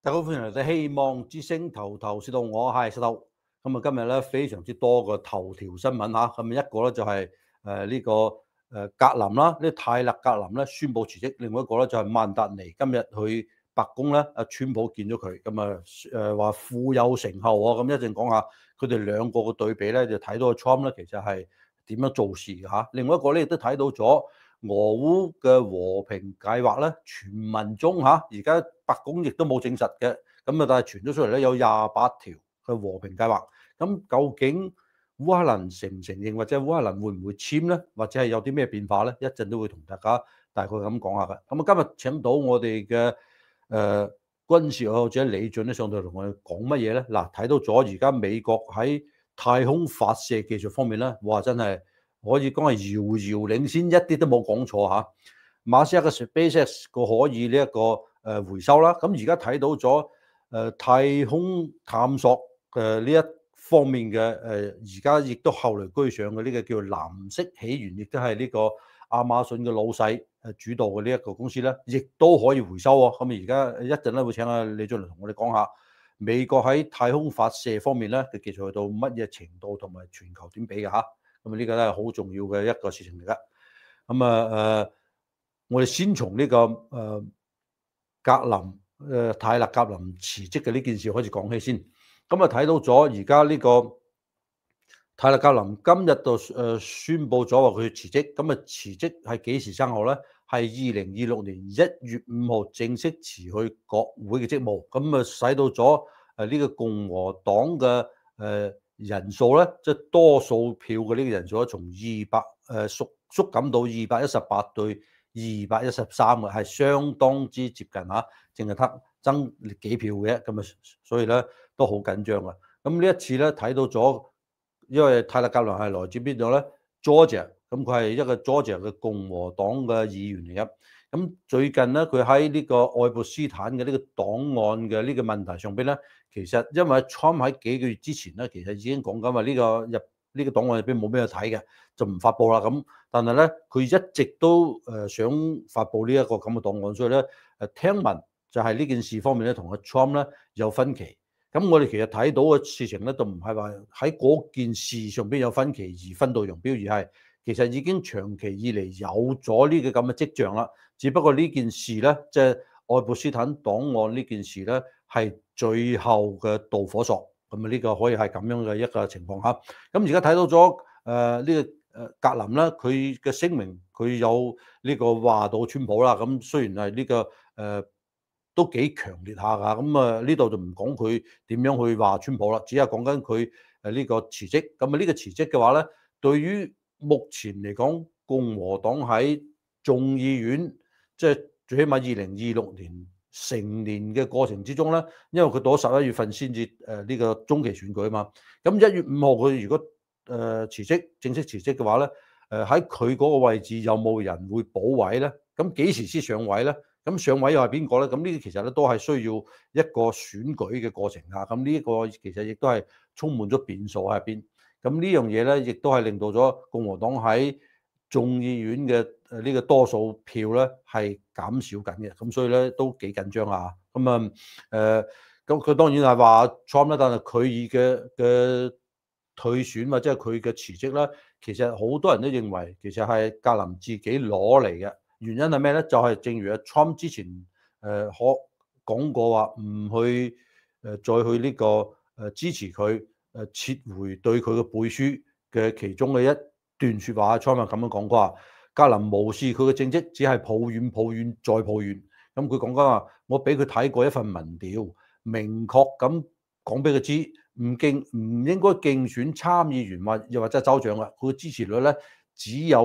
大家好，歡迎嚟到希望之星頭頭是道，我係石頭。咁啊，今日咧非常之多個頭條新聞嚇。咁一個咧就係呢個格林啦，呢泰勒格林咧宣布辭職。另外一個咧就係曼達尼今日去白宮咧，阿川普見咗佢，咁啊話富有成後喎。咁一陣講下佢哋兩個嘅對比咧，就睇到個 Trump 咧其實係點樣做事嘅嚇。另外一個咧亦都睇到咗。俄烏嘅和平計劃咧，傳聞中嚇，而家白宮亦都冇證實嘅，咁啊，但係傳咗出嚟咧有28條嘅和平計劃。咁究竟烏克蘭承唔承認，或者烏克蘭會唔會簽咧，或者係有啲咩變化咧？一陣都會同大家大概咁講下嘅。咁啊，今日請到我哋嘅軍事愛好者李俊咧上到嚟同我哋講乜嘢咧？嗱，睇到咗而家美國喺太空發射技術方面咧，哇，真係〜可以講係遙遙領先，一啲都冇講錯嚇。馬斯克嘅 SpaceX 個可以呢一個回收啦，咁而家睇到咗太空探索呢一方面嘅而家亦都後來居上嘅呢個叫藍色起源，亦都係呢個亞馬遜嘅老細主導嘅呢一個公司咧，亦都可以回收喎。咁而家一陣咧會請阿李俊嚟同我哋講下美國喺太空發射方面咧嘅技術去到乜嘢程度，同埋全球點比嘅嚇。咁呢個咧係好重要嘅一個事情嚟㗎。咁我哋先從呢個格林泰勒格林辭職嘅呢件事開始講起先。咁啊睇到咗而家呢個泰勒格林今日就宣布咗話佢辭職。咁啊辭職係幾時生效咧？係2026年1月5號正式辭去國會嘅職務。咁啊使到咗呢個共和黨嘅人數咧，即係多數票嘅呢個人數咧，從縮減到218對213嘅，係相當之接近嚇，淨係得爭幾票嘅。咁啊，所以咧都好緊張啊。咁呢一次咧睇到咗，因為泰勒格林係來自邊度咧 Georgia，咁佢係一個 Georgia 嘅共和黨嘅議員嚟嘅。咁最近咧，佢喺呢個愛潑斯坦嘅呢個檔案嘅呢個問題上邊咧，其實因為 Trump 喺幾個月之前咧，其實已經講緊話呢個檔案入邊冇咩睇嘅，就唔發布啦。咁但係咧，佢一直都想發布呢一個咁嘅檔案，所以咧聽聞就係呢件事方面咧，同阿 Trump 咧有分歧。咁我哋其實睇到嘅事情咧，就唔係話喺嗰件事上邊有分歧而分道揚鑣，而係其實已經長期以嚟有咗呢個咁嘅跡象啦。只不過呢件事咧，即係愛潑斯坦檔案呢件事咧，係最後嘅導火索。咁啊，呢個可以係咁樣嘅一個情況嚇。咁而家睇到咗呢個格林咧，佢嘅聲明佢有呢個話到川普啦。咁雖然係呢個都幾強烈下㗎。咁啊呢度就唔講佢點樣去話川普啦，只係講緊佢呢個辭職。咁啊呢個辭職嘅話咧，對於目前嚟講，共和黨喺眾議院即係最起碼2026年成年嘅過程之中咧，因為佢到11月份先至呢個中期選舉啊嘛。咁1月5號佢如果辭職正式辭職嘅話咧，喺佢嗰個位置有冇人會補位咧？咁幾時先上位咧？咁上位又係邊個咧？咁呢啲其實咧都係需要一個選舉嘅過程啊。咁呢一個其實亦都係充滿咗變數喺入邊。咁呢樣嘢咧，亦都係令到咗共和黨喺眾議院嘅呢個多數票咧係減少緊嘅。咁所以咧都幾緊張啊。咁啊咁佢當然係話 Trump 啦，但係佢嘅退選或者係佢嘅辭職咧，其實好多人都認為其實係格林自己攞嚟嘅。原因係咩咧？就係正如阿 Trump 之前講過話，唔去再去呢個支持佢撤回對佢嘅背書嘅其中嘅一段説話。Trump 咁樣講過話，格林無視佢嘅政績，只係抱怨、抱怨再抱怨。咁佢講緊話，我俾佢睇過一份民調，明確咁講俾佢知，唔應該競選參議員又或者係州長啦。佢嘅支持率咧，只有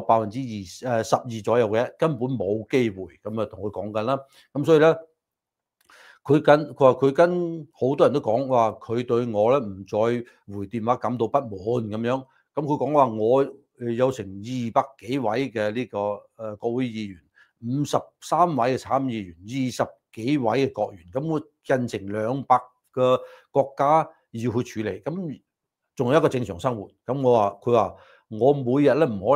12%左右嘅，根本冇機會。咁啊，同佢講緊啦。咁所以咧，佢話佢跟好多人都講話，佢對我咧唔再回電話感到不滿咁樣。咁佢講話我有成200幾位嘅呢個國會議員，53位嘅參議員，20幾位嘅國員，咁我近成200個國家要去處理。咁仲有一個正常生活。咁佢話我每日咧唔可能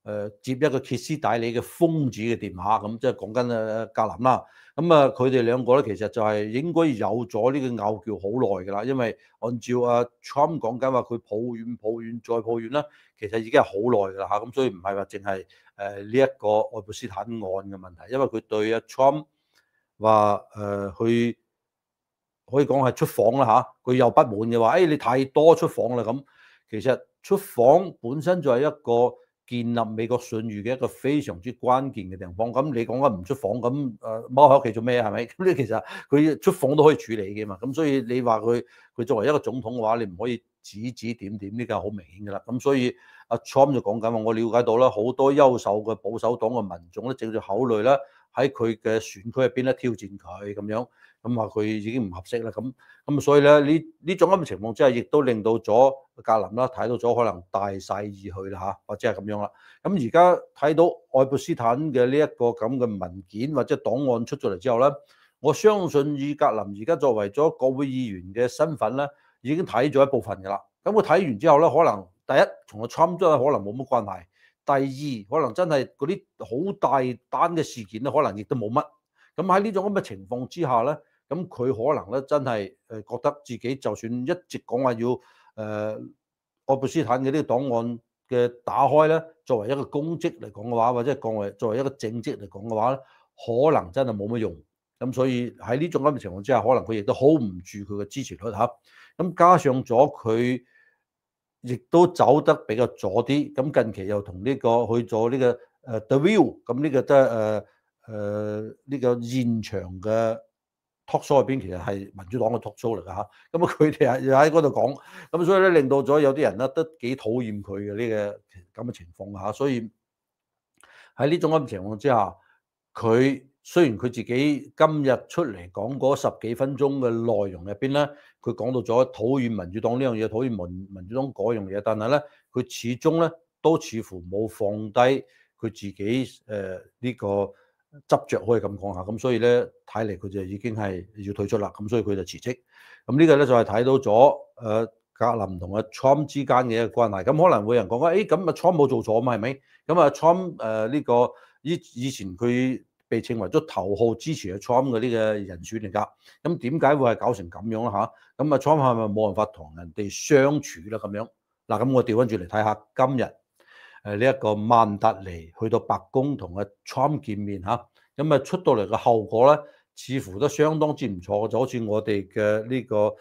接一個歇斯底里嘅瘋子嘅電話，咁即係講緊格林啦。咁啊，佢哋兩個咧其實就係應該有咗呢個拗撬好耐㗎啦，因為按照Trump 講緊話，佢抱怨再抱怨啦，其實已經係好耐㗎啦嚇。咁所以唔係話淨係呢一個愛潑斯坦案嘅問題，因為佢對Trump 話去可以講係出訪啦嚇，佢又不滿嘅話，你太多出訪啦咁。其實出訪本身就係一個建立美國信譽嘅一個非常之關鍵嘅地方。咁你講緊唔出訪，咁踎喺屋企做咩係咪？咁你其實佢出訪都可以處理嘅嘛。咁所以你話佢作為一個總統嘅話，你唔可以指指點點，呢個係好明顯㗎啦。咁所以阿 Trump 就講緊話，我了解到啦，好多優秀嘅保守黨嘅民眾咧，正在考慮啦喺佢嘅選區入邊咧挑戰佢咁樣。咁話佢已經唔合適啦，咁所以咧呢種咁嘅情況之下，亦都令到咗格林啦睇到咗可能大勢已去啦嚇，或者係咁樣啦。咁而家睇到愛潑斯坦嘅呢一個咁嘅文件或者檔案出咗嚟之後咧，我相信以格林而家作為咗國會議員嘅身份咧，已經睇咗一部分㗎啦。咁佢睇完之後咧，可能第一同個 Trump 真係可能冇乜關係，第二可能真係嗰啲好大單嘅事件咧，可能亦都冇乜。咁喺呢種咁嘅情況之下咧，咁佢可能咧真係覺得自己就算一直講話要愛潑斯坦嘅呢個檔案嘅打開咧，作為一個公職嚟講嘅話，或者係作為一個政績嚟講嘅話咧，可能真係冇乜用。咁所以喺呢種咁嘅情況之下，可能佢亦都 hold 唔住佢嘅支持率嚇。咁加上咗佢亦都走得比較左啲，咁近期又同呢個去咗呢個The View，咁呢個都係呢個現場嘅 talk show 入邊，其實係民主黨嘅 talk show 嚟㗎嚇。咁佢哋又喺嗰度講，咁所以咧令到咗有啲人咧都幾討厭佢嘅呢個咁嘅情況嚇。所以喺呢種咁嘅情況之下，佢雖然佢自己今日出嚟講嗰10幾分鐘嘅內容入邊咧，佢講到咗討厭民主黨呢樣嘢，討厭民主黨嗰樣嘢，但係咧佢始終咧都似乎冇放低佢自己呢個執着，可以咁講下。咁所以咧睇嚟佢就已經係要退出啦。咁所以佢就辭職。咁呢個咧就係睇到咗格林同阿 Trump 之間嘅一個關係。咁可能會有人講話，咁阿 Trump 冇做錯嘛，係咪？咁啊 Trump 呢個以前佢被稱為咗頭號支持阿 Trump 嘅呢個人選嚟㗎。咁點解會係搞成咁樣咧嚇？咁啊 Trump 係咪冇辦法同人哋相處啦咁樣？嗱，咁我調翻轉嚟睇下今日呢一個曼達尼去到白宮同阿 Trump 見面嚇，咁啊出到嚟嘅後果咧，似乎都相當之唔錯，就好似我哋嘅呢個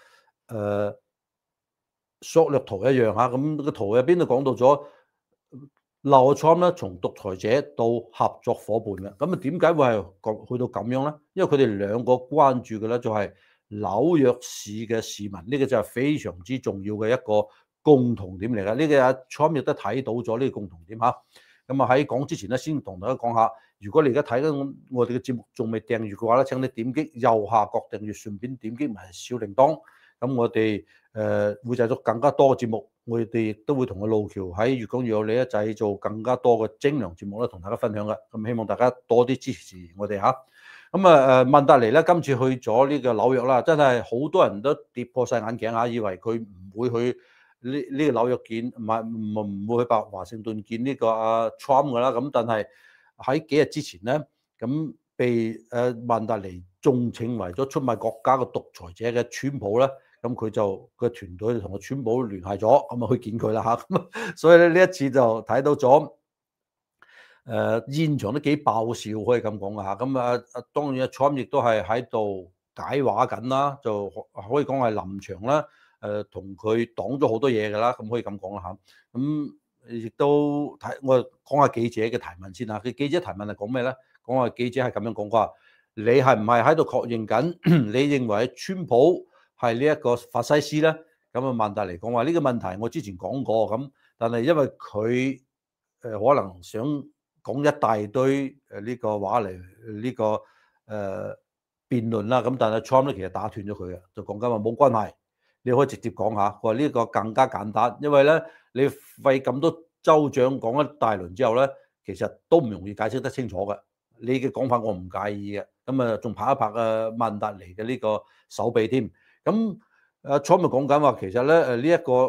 縮略圖一樣嚇。咁個圖入邊都講到咗。劉 Trump 咧，從獨裁者到合作伙伴嘅，咁啊點解會係去到咁樣咧？因為佢哋兩個關注嘅咧就係紐約市嘅市民，呢個就係非常之重要嘅一個共同點嚟嘅。呢個阿 Trump 亦都睇到咗呢個共同點嚇。咁啊喺講之前咧，先同大家講下，如果你而家睇緊我哋嘅節目仲未訂閱嘅話咧，請你點擊右下角訂閱，順便點擊埋小鈴鐺。咁我哋會製作更加多嘅節目。我哋亦都會同個路橋喺粵講粵有理咧製造更加多嘅精良節目咧，同大家分享嘅。咁希望大家多啲支持我哋嚇。咁曼達尼咧今次去咗呢個紐約啦，真係好多人都跌破晒眼鏡嚇，以為佢唔會去呢個紐約見，唔會去華盛頓見呢個阿 Trump 㗎啦。咁但係喺幾日之前咧，咁被曼達尼仲稱為咗出賣國家嘅獨裁者嘅川普咧。咁佢就個團隊同個川普聯繫咗，咁啊去見佢啦嚇。咁所以咧呢一次就睇到咗現場都幾爆笑，可以咁講啊嚇。咁當然阿 Trump 亦都係喺度解話緊啦，就可以講係臨場啦。同佢擋咗好多嘢㗎啦，咁可以咁講啦嚇。咁亦都我講下記者嘅提問先啊。佢記者提問係講咩咧？講話記者係咁樣講話，你係唔係喺度確認緊？你認為川普係呢一個法西斯咧？咁啊曼達尼講話呢個問題我之前講過咁，但係因為佢可能想講一大堆呢個話嚟呢個辯論啦，咁但係 Trump 咧其實打斷咗佢嘅，就講緊話冇關係，你可以直接講下。佢話呢個更加簡單，因為咧你費咁多州長講一大輪之後咧，其實都唔容易解釋得清楚嘅。你嘅講法我唔介意嘅，咁啊仲拍一拍曼達尼嘅呢個手臂添。咁Trump 咪講緊話，其實咧呢一個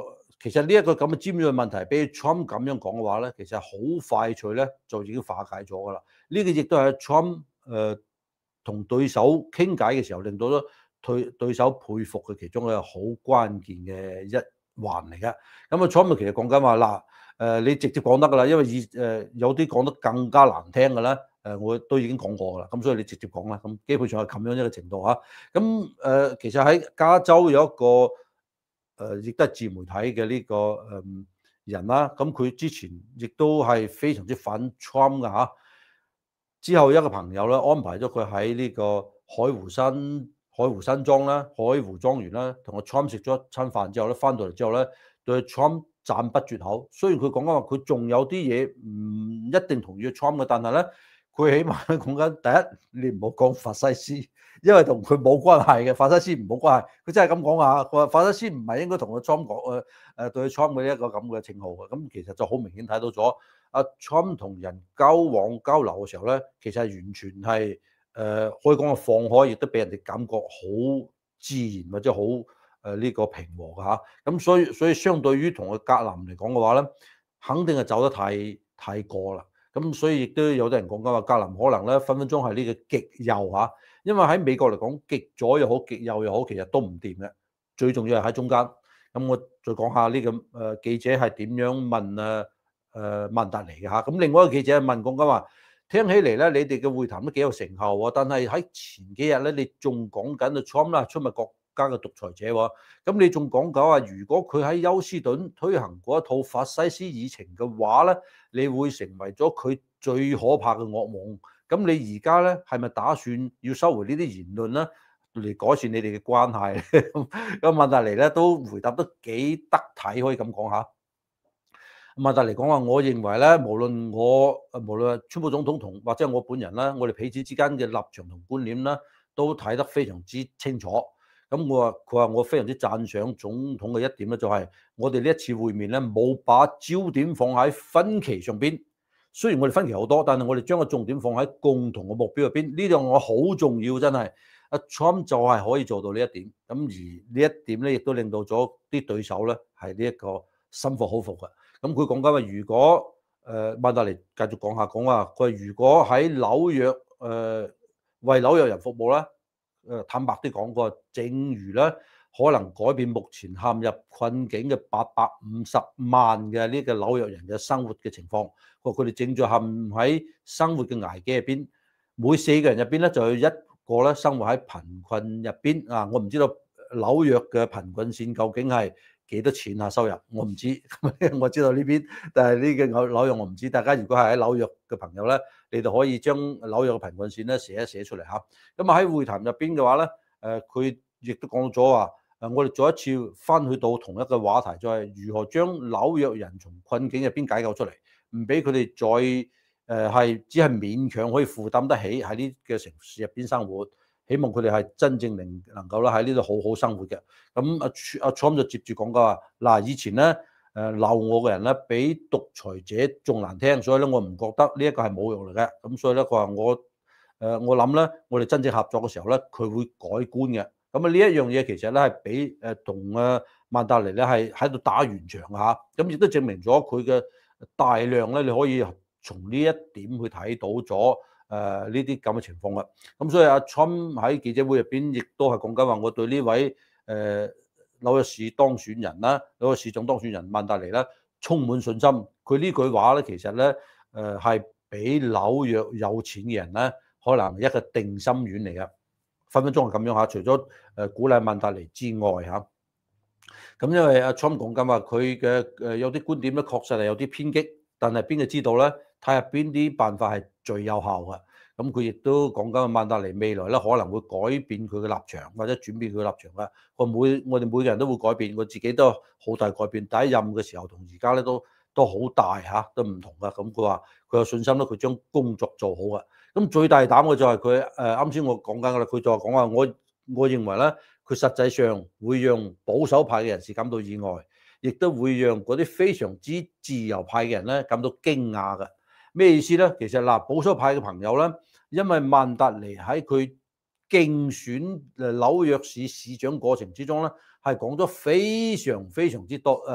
其實呢一個咁嘅尖鋭問題，俾 Trump 咁樣講嘅話咧，其實好快脆咧就已經化解咗噶啦。呢個亦都係 Trump 同對手傾偈嘅時候，令到咗對手佩服嘅其中一個好關鍵嘅一環嚟嘅。咁啊，Trump 其實講緊話嗱，你直接講得噶啦，因為有啲講得更加難聽嘅咧，我都已經講過噶啦。咁所以你直接講啦。咁基本上係咁樣一個程度嚇。咁其實喺加州有一個亦都係自媒體嘅呢個人啦。咁佢之前亦都係非常之反 Trump 嘅嚇。之後一個朋友咧安排咗佢喺呢個海湖新莊啦、海湖莊園啦，同個 Trump 食咗一餐飯之後咧，翻到嚟之後咧，對 Trump 讚不絕口。雖然佢講緊話佢仲有啲嘢唔一定同意 Trump 嘅，但係咧佢起碼講緊第一，你唔好講法西斯，因為同佢冇關係嘅，法西斯唔冇關係。佢真係咁講啊，佢話法西斯唔係應該同個 Trump 講對 Trump 嘅一個咁嘅稱號嘅。咁其實就好明顯睇到咗。阿 Trump 同人交往交流嘅時候咧，其實係完全係可以講係放開，亦都俾人哋感覺好自然或者好呢個平和嘅嚇。咁所以相對於同個格林嚟講嘅話咧，肯定係走得太過啦。咁所以亦都有啲人講緊話，格林可能咧分分鐘係呢個極右嚇，因為喺美國嚟講，極左又好，極右又好，其實都唔掂嘅。最重要係喺中間。咁我再講下呢個記者係點樣問曼達尼嘅嚇。咁另外一個記者問講緊話，聽起嚟咧，你哋嘅會談都幾有成效喎，但係喺前幾日咧，你仲講緊啊 Trump 啦，出賣國家嘅獨裁者喎。咁你仲講緊話，如果佢喺休斯頓推行嗰一套法西斯議程嘅話咧，你會成為咗佢最可怕嘅噩夢。咁你而家咧係咪打算要收回呢啲言論咧，嚟改善你哋嘅關係？咁曼達尼咧都回答得幾得體，可以咁講嚇。曼達尼講話，我認為咧，無論川普總統同或者我本人啦，我哋彼此之間嘅立場同觀念啦，都睇得非常之清楚。咁佢話我非常之讚賞總統嘅一點咧，就係我哋呢一次會面咧，冇把焦點放喺分歧上邊。雖然我哋分歧好多，但係我哋將個重點放喺共同嘅目標入邊。呢樣我好重要，真係。阿 Trump 就係可以做到呢一點。咁而呢一點咧，亦都令到咗啲對手咧係呢一個心服口服嘅。咁佢講緊話，如果曼達尼繼續講話，佢話如果喺紐約為紐約人服務啦，坦白啲講，佢話正如咧可能改變目前陷入困境嘅850萬嘅呢個紐約人嘅生活嘅情況，佢話佢哋正在陷喺生活嘅危機入邊，每4個人入邊咧就有1個咧生活喺貧困入邊啊！我唔知道紐約嘅貧困線究竟係幾多錢啊？收入我唔知，我知道呢邊，但係呢個紐約我唔知。大家如果係喺紐約嘅朋友咧，你哋可以將紐約嘅貧困線咧寫一寫出嚟嚇。咁啊喺會談入邊嘅話咧，佢亦都講咗話，我哋再一次翻去到同一個話題，就係如何將紐約人從困境入邊解救出嚟，唔俾佢哋再只係勉強可以負擔得起喺呢個城市入邊生活。希望佢哋係真正能夠咧喺呢度好好生活嘅。咁阿 Trump 就接住講嘅話，嗱，以前咧鬧我嘅人咧比獨裁者仲難聽，所以咧我唔覺得呢一個係侮辱嚟嘅。咁所以咧佢話我諗咧，我哋真正合作嘅時候咧，佢會改觀嘅。咁啊呢一樣嘢其實咧係比同曼達尼咧係喺度打圓場嚇。咁亦都證明咗佢嘅大量咧，你可以從呢一點去睇到咗。呢啲咁嘅情況啦，咁所以阿 Trump 喺記者會入邊亦都係講緊話，我對呢位紐約市當選人啦，紐約市長當選人曼達尼咧充滿信心。佢呢句話咧，其實咧係俾紐約有錢嘅人咧，可能一個定心丸嚟嘅，分分鐘係咁樣嚇。除咗鼓勵曼達尼之外嚇，咁因為阿 Trump 講緊話，佢嘅有啲觀點咧確實係有啲偏激，但係邊個知道咧？睇下邊啲辦法係最有效嘅。咁佢亦都講緊曼達尼未來咧可能會改變佢嘅立場，或者轉變佢嘅立場嘅。我哋每個人都會改變，我自己都好大改變。第一任嘅時候同而家咧都好大嚇，都唔同嘅。咁佢話佢有信心咧，佢將工作做好嘅。咁最大膽嘅就係佢啱先我講緊嘅啦，佢就話講話我認為咧，佢實際上會讓保守派嘅人士感到意外，亦都會讓嗰啲非常之自由派嘅人咧感到驚訝嘅。咩意思咧？其實嗱，保守派嘅朋友咧，因為曼達尼喺佢競選紐約市市長過程之中咧，係講咗非常之多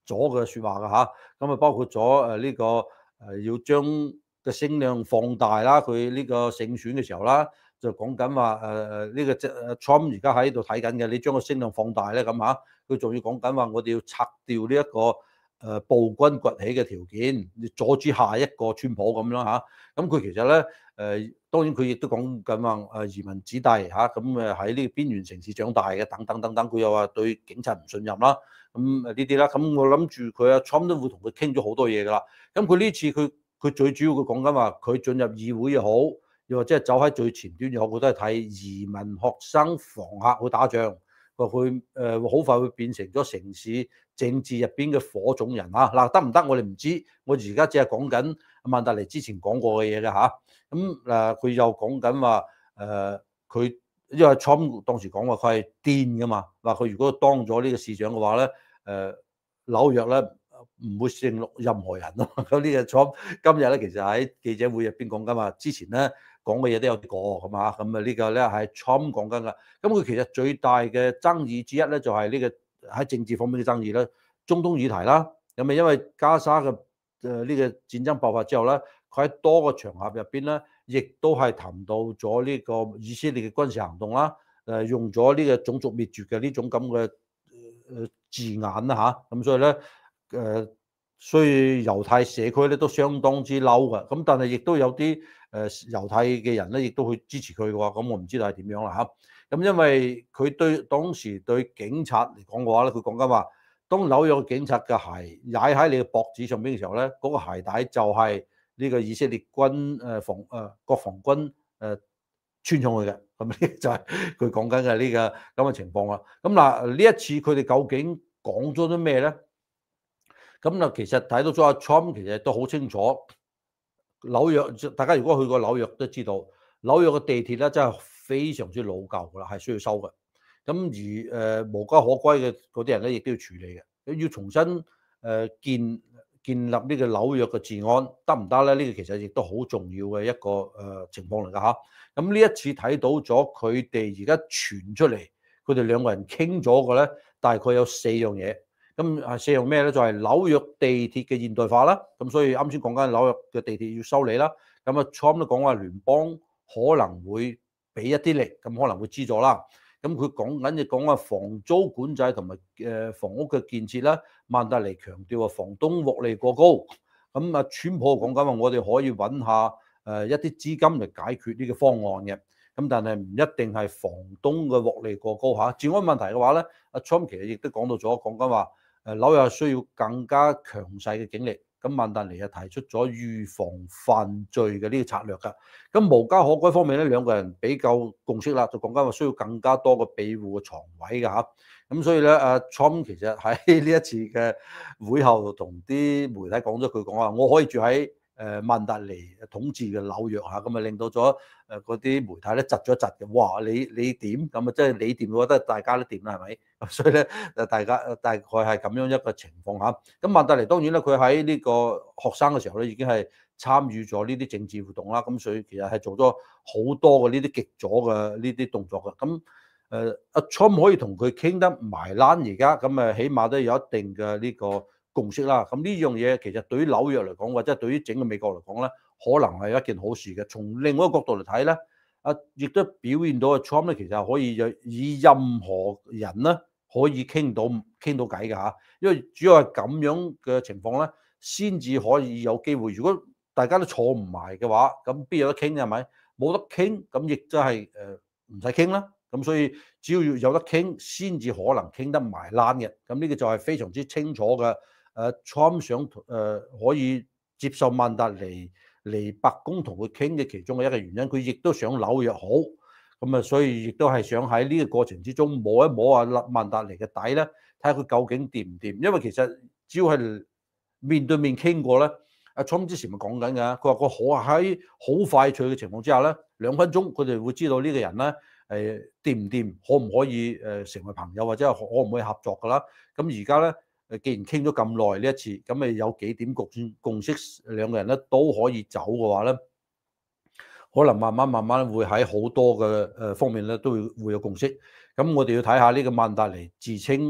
咗嘅説話㗎嚇。咁啊包括咗呢個要將嘅聲量放大啦，佢呢個勝選嘅時候啦，就講緊話呢個Trump 而家喺度睇緊嘅，你將個聲量放大咧咁嚇，佢仲要講緊話我哋要拆掉呢一個暴君崛起嘅條件，阻止下一個川普咁樣嚇。咁佢其實咧當然佢亦都講緊話移民子弟嚇，咁喺呢個邊緣城市長大嘅等等等等，佢又話對警察唔信任啦，咁呢啲啦，咁我諗住佢阿 Trump 都會同佢傾咗好多嘢㗎啦。咁佢呢次佢最主要佢講緊話，佢進入議會又好，又或者係走喺最前端又好，佢都係睇移民學生房客去打仗。話佢好快會變成咗城市政治入邊嘅火種人啊！嗱，得唔得？我哋唔知，我而家只係講緊曼達尼之前講過嘅嘢嘅嚇。咁佢又講緊話佢因為 Trump 當時講話佢係癲㗎嘛，話佢如果當咗呢個市長嘅話咧，紐約咧唔會剩落任何人咯。咁呢個 Trump 今日咧其實喺記者會入邊講緊話，之前咧講嘅嘢都有啲過咁啊，咁啊呢個咧係 Trump 講緊㗎。咁佢其實最大嘅爭議之一咧，就係呢個喺政治方面嘅爭議咧，中東議題啦。咁啊因為加沙嘅呢個戰爭爆發之後咧，佢喺多個場合入邊咧，亦都係談到咗呢個以色列嘅軍事行動啦，用咗呢個種族滅絕嘅呢種咁嘅字眼啦嚇。咁所以咧所以猶太社區咧都相當之嬲嘅。咁但係亦都有啲猶太嘅人咧，亦都去支持佢嘅話，咁我唔知道係點樣啦嚇。咁因為佢對當時對警察嚟講嘅話咧，佢講緊話，當紐約嘅警察嘅鞋踩喺你嘅脖子上邊嘅時候咧，嗰個鞋帶就係呢個以色列軍國防軍穿上去嘅。咁呢就係佢講緊嘅呢個咁嘅情況啦。咁嗱，呢一次佢哋究竟講咗啲咩咧？咁嗱，其實睇到咗阿 Trump 其實都好清楚，紐約大家如果去過紐約都知道，紐約嘅地鐵咧真係非常之老舊㗎啦，係需要修嘅。咁而無家可歸嘅嗰啲人咧，亦都要處理嘅，要重新建立呢個紐約嘅治安得唔得咧？呢個其實亦都好重要嘅一個情況嚟㗎嚇。咁呢一次睇到咗佢哋而家傳出嚟，佢哋兩個人傾咗嘅咧，大概有4樣嘢。咁四樣咩咧？就係紐約地鐵嘅現代化啦。咁所以啱先講緊紐約嘅地鐵要修理啦。咁啊，Trump 都講話聯邦可能會俾一啲力，咁可能會資助啦。咁佢講話房租管制同埋房屋嘅建設啦。曼達尼強調話房東獲利過高。咁啊，川普講緊話我哋可以揾下一啲資金嚟解決呢個方案嘅。咁但係唔一定係房東嘅獲利過高嚇。治安問題嘅話咧，阿 Trump 其實亦都講到咗，講緊話紐約需要更加強勢嘅警力。咁曼達尼又提出咗預防犯罪嘅呢個策略㗎。咁無家可歸方面咧，兩個人比較共識啦，就講緊話需要更加多嘅庇護嘅床位㗎嚇。咁所以咧，阿 Trump 其實喺呢一次嘅會後同啲媒體講咗句講話，我可以住喺曼達尼統治嘅紐約嚇，咁啊令到咗嗰啲媒體咧窒咗一窒嘅。哇！你點咁啊？即係你掂嘅話，得大家都掂啦，係咪？咁所以咧大家大概係咁樣一個情況嚇。咁曼達尼當然咧，佢喺呢個學生嘅時候咧，已經係參與咗呢啲政治活動啦。咁所以其實係做咗好多嘅呢啲極左嘅呢啲動作嘅。咁阿 Trump 可以同佢傾得埋欄而家，咁起碼都有一定嘅呢個共識啦。咁呢樣嘢其實對於紐約嚟講，或者對於整個美國嚟講咧，可能係一件好事嘅。從另外一個角度嚟睇咧，亦都表現到阿 Trump 咧，其實可以以任何人咧可以傾到偈㗎嚇。因為主要係咁樣嘅情況咧，先至可以有機會。如果大家都坐唔埋嘅話，咁邊有得傾係咪？冇得傾，咁亦都係唔使傾啦。咁所以只要有得傾，先至可能傾得埋欄嘅。咁呢個就係非常之清楚嘅。Trump 想可以接受曼達尼嚟白宮同佢傾嘅其中嘅一個原因，佢亦都想紐約好。咁啊，所以亦都係想喺呢個過程之中摸一摸啊曼達尼嘅底咧，睇下佢究竟掂唔掂。因為其實只要係面對面傾過咧，阿 Trump 之前咪講緊㗎，佢話個喺好快脆嘅情況之下咧，2分鐘佢哋會知道呢個人咧。掂唔掂，可唔可以成為朋友，或者可唔可以合作㗎啦？咁而家咧既然傾咗咁耐呢一次，咁咪有幾點共識，兩個人咧都可以走嘅話咧，可能慢慢會喺好多嘅方面咧都會有共識。咁我哋要睇下呢個曼達尼自稱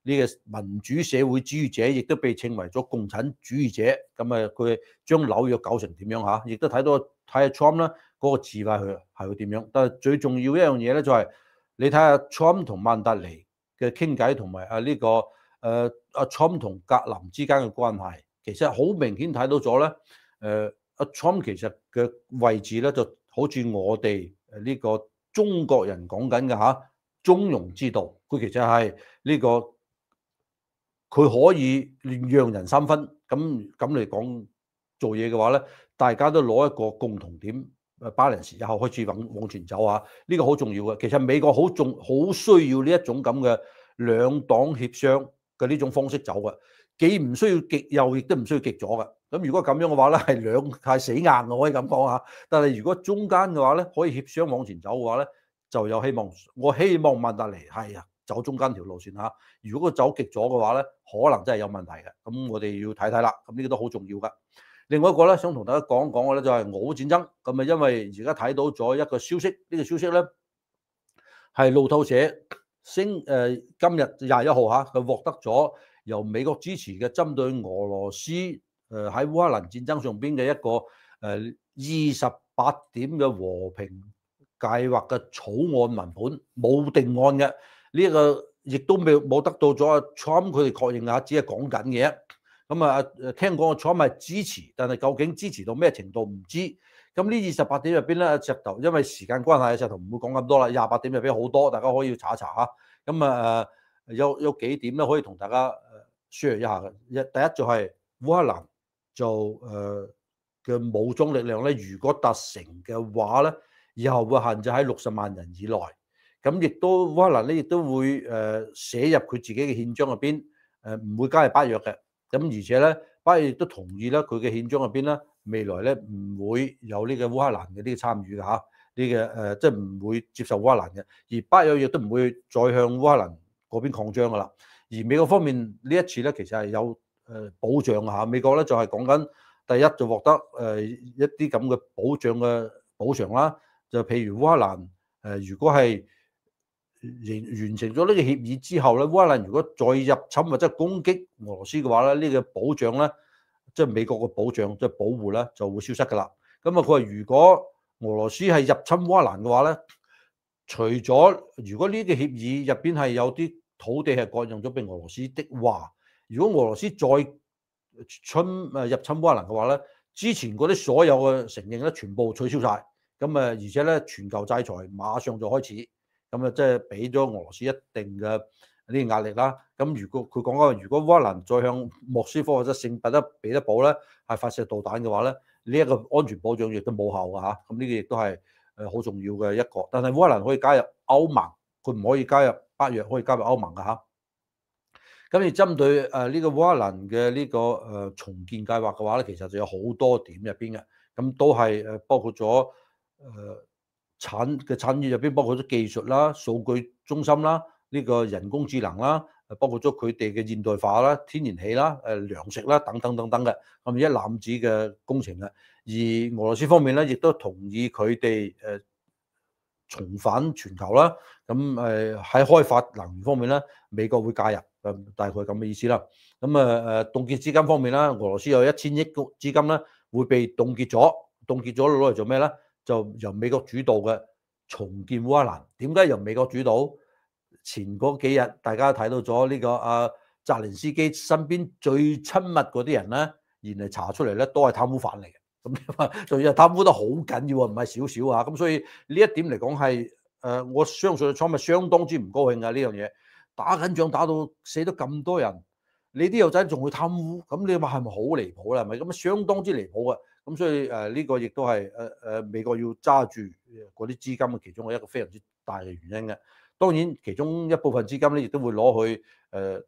呢個民主社會主義者，亦都被稱為咗共產主義者。咁啊，佢將紐約搞成點樣嚇？亦都睇下 Trump 啦，嗰個智慧佢係會點樣？但係最重要一樣嘢咧，就係你睇下 Trump 同曼達尼嘅傾偈，同埋呢個Trump 同格林之間嘅關係，其實好明顯睇到咗咧。Trump 其實嘅位置咧，就好似我哋呢個中國人講緊嘅嚇中庸之道，佢其實係呢個佢可以讓人三分。咁嚟講做嘢嘅話咧，大家都攞一個共同點balance，然後開始往前走啊！呢個好重要嘅。其實美國好需要呢一種咁嘅兩黨協商嘅呢種方式走嘅，既唔需要極右，亦都唔需要極左嘅。咁如果咁樣嘅話咧，係死硬嘅，我可以咁講嚇。但係如果中間嘅話咧，可以協商往前走嘅話咧，就有希望。我希望曼達尼係走中間條路線嚇。如果佢走極左嘅話咧，可能真係有問題嘅。咁我哋要睇睇啦。咁呢個都好重要㗎。另外一個咧，想同大家講講嘅咧，就係俄烏戰爭。咁啊，因為而家睇到咗一個消息，呢個消息咧係路透社今日21號嚇，佢獲得咗由美國支持嘅針對俄羅斯喺烏克蘭戰爭上邊嘅一個28點嘅和平計劃嘅草案文本，冇定案嘅。呢一個亦都冇得到咗 Trump 佢哋確認啊，只係講緊嘅。咁啊，聽講 Trump 係支持，但係究竟支持到咩程度唔知。咁呢28點入邊咧，石頭因為時間關係，石頭唔會講咁多啦。28點入邊好多，大家可以查一查嚇。咁啊有幾點咧可以同大家share一下嘅。第一就係烏克蘭就嘅武裝力量咧，如果達成嘅話咧，以後會限制喺60萬人以內。咁亦都烏克蘭咧，亦都會寫入佢自己嘅憲章入邊，唔會加入北約嘅。咁而且咧，北約亦都同意咧，佢嘅憲章入邊咧，未來咧唔會有呢個烏克蘭嘅呢個參與嘅嚇，呢個即係唔會接受烏克蘭嘅。而北約亦都唔會再向烏克蘭嗰邊擴張噶啦。而美國方面呢一次咧，其實係有保障嘅嚇。美國咧就係講緊第一就獲得一啲咁嘅保障嘅補償啦。就譬如烏克蘭如果係完成咗呢個協議之後咧，烏克蘭如果再入侵或者攻擊俄羅斯嘅話咧，呢個保障咧，即係美國嘅保障，即係保護咧，就會消失㗎啦。咁啊，佢話如果俄羅斯係入侵烏克蘭嘅話咧，除咗如果呢個協議入邊係有啲土地係割讓咗俾俄羅斯的話，如果俄羅斯再入侵烏克蘭嘅話咧，之前嗰啲所有嘅承認咧，全部取消晒。咁而且咧，全球制裁馬上就開始。咁啊，即係俾咗俄羅斯一定嘅呢個壓力啦。咁如果佢講緊，如果烏克蘭再向莫斯科或者聖彼得堡咧係發射導彈嘅話咧，呢一個安全保障亦都冇效嘅嚇。咁呢個亦都係好重要嘅一個。但係烏克蘭可以加入歐盟，佢唔可以加入北約，可以加入歐盟嘅嚇。咁而針對呢個烏克蘭嘅呢個重建計劃嘅話咧，其實就有好多點入邊嘅。咁都係包括咗產業入邊包括咗技術啦、數據中心啦、呢個人工智能啦，包括咗佢哋嘅現代化啦、天然氣啦、糧食啦等等嘅，咁一攬子嘅工程嘅。而俄羅斯方面咧，亦都同意佢哋重返全球啦。咁喺開發能源方面咧，美國會介入，大概咁嘅意思啦。咁凍結資金方面啦，俄羅斯有1000億資金咧會被凍結咗攞嚟做咩咧？就由美國主導嘅重建烏克蘭。點解由美國主導？前嗰幾日大家睇到咗呢個澤連斯基身邊最親密嗰啲人咧，原來查出嚟咧都係貪污犯嚟嘅。咁仲要係貪污得好緊要喎，唔係少少啊。咁所以呢一點嚟講係我相信Trump係相當之唔高興啊！呢樣嘢打緊仗打到死咗咁多人，你啲友仔仲會貪污，咁你話係咪好離譜咧？係咪咁相當之離譜嘅？咁所以呢個亦都係美國要揸住嗰啲資金嘅其中一個非常之大嘅原因嘅。當然其中一部分資金咧，亦都會攞去俄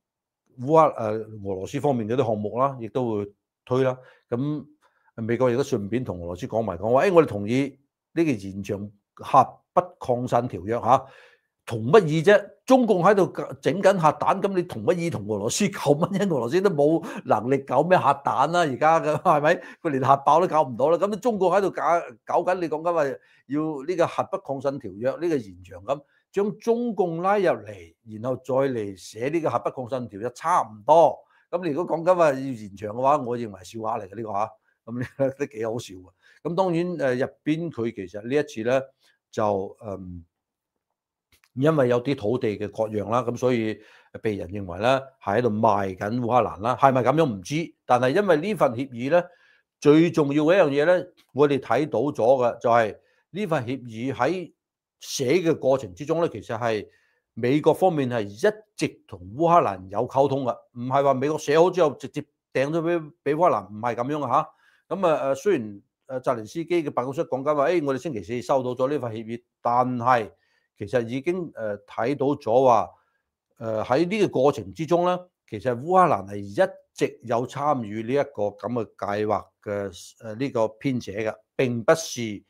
羅斯方面嗰啲項目啦，亦都會推啦。咁美國亦都順便同俄羅斯講埋講話，我哋同意呢個延長核不擴散條約嚇。同乜意啫？中共喺度整緊核彈，咁你同乜意同俄羅斯搞乜嘢？俄羅斯都冇能力搞咩核彈啦，而家嘅係咪？佢連核爆都搞唔到啦。咁中國喺度搞緊，你講緊話要呢個核不擴散條約呢個延長咁， 將中共拉入嚟，然後再嚟寫呢個核不擴散條約差唔多。咁你如果講緊話要延長嘅話，我認為笑話嚟嘅呢個嚇，咁呢都幾好笑嘅。咁當然入邊佢其實呢一次咧就因為有啲土地嘅割讓啦，咁所以被人認為咧係喺度賣緊烏克蘭啦，係咪咁樣唔知？但係因為呢份協議咧，最重要嘅一樣嘢咧，我哋睇到咗嘅就係呢份協議喺寫嘅過程之中咧，其實係美國方面係一直同烏克蘭有溝通嘅，唔係話美國寫好之後直接掟咗俾烏克蘭，唔係咁樣嘅嚇。咁雖然澤連斯基嘅辦公室講緊話，我哋星期四收到咗呢份協議，但係其實已經睇到咗話，喺呢個過程之中咧，其實烏克蘭係一直有參與呢一個咁嘅計劃嘅呢個編寫嘅，並不是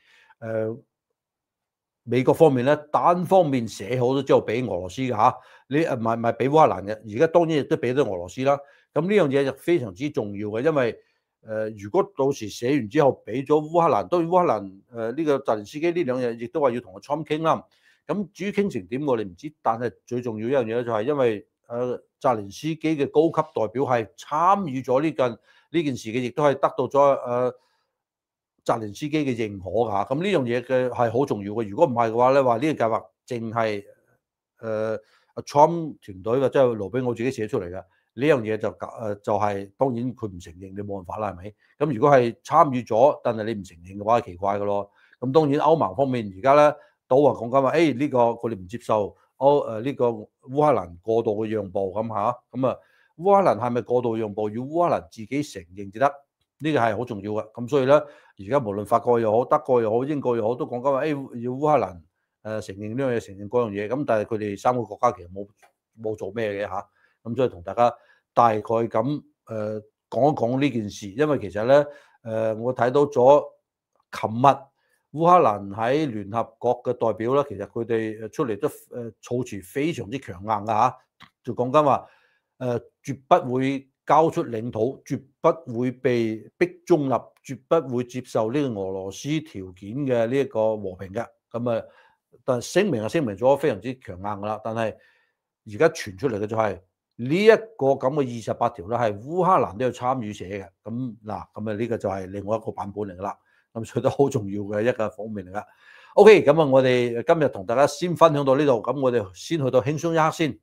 美國方面咧單方面寫好咗之後俾俄羅斯嘅嚇，你唔係俾烏克蘭嘅，而家當然亦都俾咗俄羅斯啦。咁呢樣嘢就非常之重要嘅，因為如果到時寫完之後俾咗烏克蘭，當然烏克蘭呢個澤連斯基呢兩日亦都話要同阿 Trump 傾啦。咁至於傾成點我哋唔知，但係最重要一樣嘢咧就係因為澤連斯基嘅高級代表係參與咗呢件事嘅，亦都係得到咗澤連斯基嘅認可㗎。咁呢樣嘢嘅係好重要嘅。如果唔係嘅話咧，話呢個計劃淨係阿 Trump 團隊或者係盧比奧自己寫出嚟嘅，呢樣嘢就係當然佢唔承認，你冇辦法啦，係咪？咁如果係參與咗，但係你唔承認嘅話，係奇怪嘅咯。咁當然歐盟方面而家咧，都話講緊話，呢個佢哋唔接受呢個烏克蘭過度嘅讓步咁嚇。咁烏克蘭係咪過度讓步？要烏克蘭自己承認至得，呢個係好重要嘅。咁所以咧，而家無論法國又好、德國又好、英國又好，都講緊話，要烏克蘭承認呢樣嘢、承認嗰樣嘢。咁但係佢哋三個國家其實冇做咩嘅嚇。咁所以同大家大概咁講一講呢件事，因為其實咧我睇到咗琴日烏克蘭喺聯合國嘅代表咧，其實佢哋出嚟都措辭非常之強硬嘅嚇，就講緊話絕不會交出領土，絕不會被逼中立，絕不會接受呢個俄羅斯條件嘅呢一個和平嘅。咁但係聲明咗非常之強硬㗎啦。但係而家傳出嚟嘅就係呢一個咁嘅28條咧，係烏克蘭都有參與寫嘅。咁呢個就係另外一個版本嚟㗎啦。咁所以都好重要嘅一個方面嚟㗎。OK，咁我哋今日同大家先分享到呢度，咁我哋先去到輕鬆一刻先。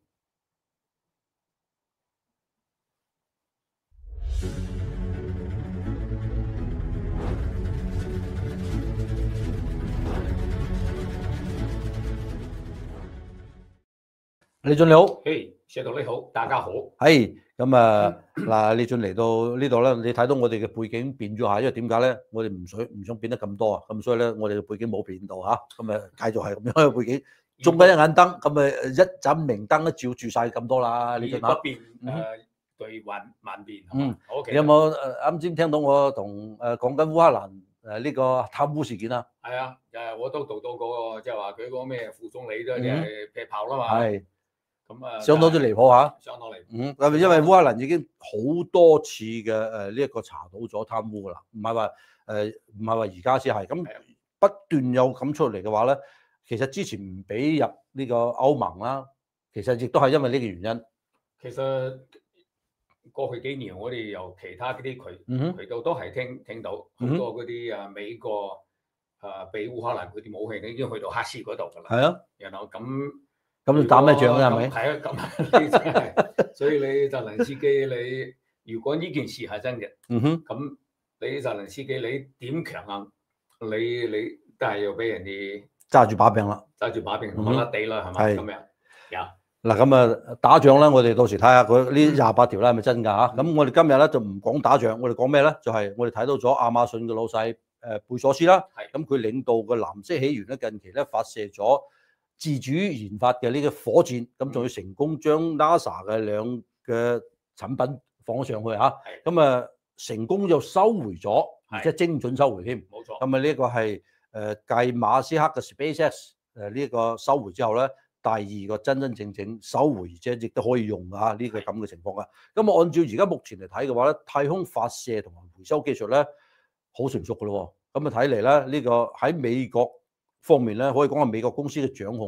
李俊你好， 石導你好，大家好。 咁嗱，李俊嚟到呢度咧，你睇到我哋嘅背景變咗下，因為點解咧？我哋唔想變得咁多啊，咁所以咧，我哋嘅背景冇變到嚇，咁繼續係咁樣嘅背景，中間一眼燈，咁一盞明燈都照住晒咁多啦。李俊不變對萬變。 你有冇啱先聽到我同講緊烏克蘭呢個貪污事件啊？ 係啊，我都讀到嗰個即係話佢嗰個咩副總理都係劈炮啦嘛。 係。 咁相當之離譜嚇， 相當離譜。 因為烏克蘭已經好多次嘅呢一個查到咗貪污㗎啦，唔係話而家先係，咁不斷有咁出嚟嘅話咧，其實之前唔俾入呢個歐盟啦，其實亦都係因為呢個原因。 其實過去幾年我哋由其他嗰啲渠道都係聽到好多嗰啲美國俾烏克蘭嗰啲武器已經去到黑市嗰度㗎啦。 係啊， 然後咁你打咩仗啊？係咪？ 係啊，咁你真係，所以你澤連斯基，你如果呢件事係真嘅，咁你澤連斯基你點強硬，你都係要俾人哋揸住把柄啦， 揸住把柄唔甩地啦，係咪咁樣？ 嗱咁打仗咧，我哋到時睇下佢呢28條咧係咪真㗎嚇？咁我哋今日咧就唔講打仗，我哋講咩咧？就係我哋睇到咗亞馬遜嘅老細貝索斯啦，咁佢領導嘅藍色起源咧，近期咧發射咗自主研發嘅呢個火箭，咁仲要成功將 NASA 嘅兩個產品放咗上去嚇，咁成功就收回咗，而且精準收回添。 冇錯。 咁呢個係繼馬斯克嘅 SpaceX 呢個收回之後咧，第二個真正收回而且亦都可以用㗎呢個咁嘅情況啊。咁按照而家目前嚟睇嘅話咧，太空發射同埋回收技術咧好成熟㗎咯。咁睇嚟咧，呢個喺美國方面咧，可以講係美國公司嘅掌控咧，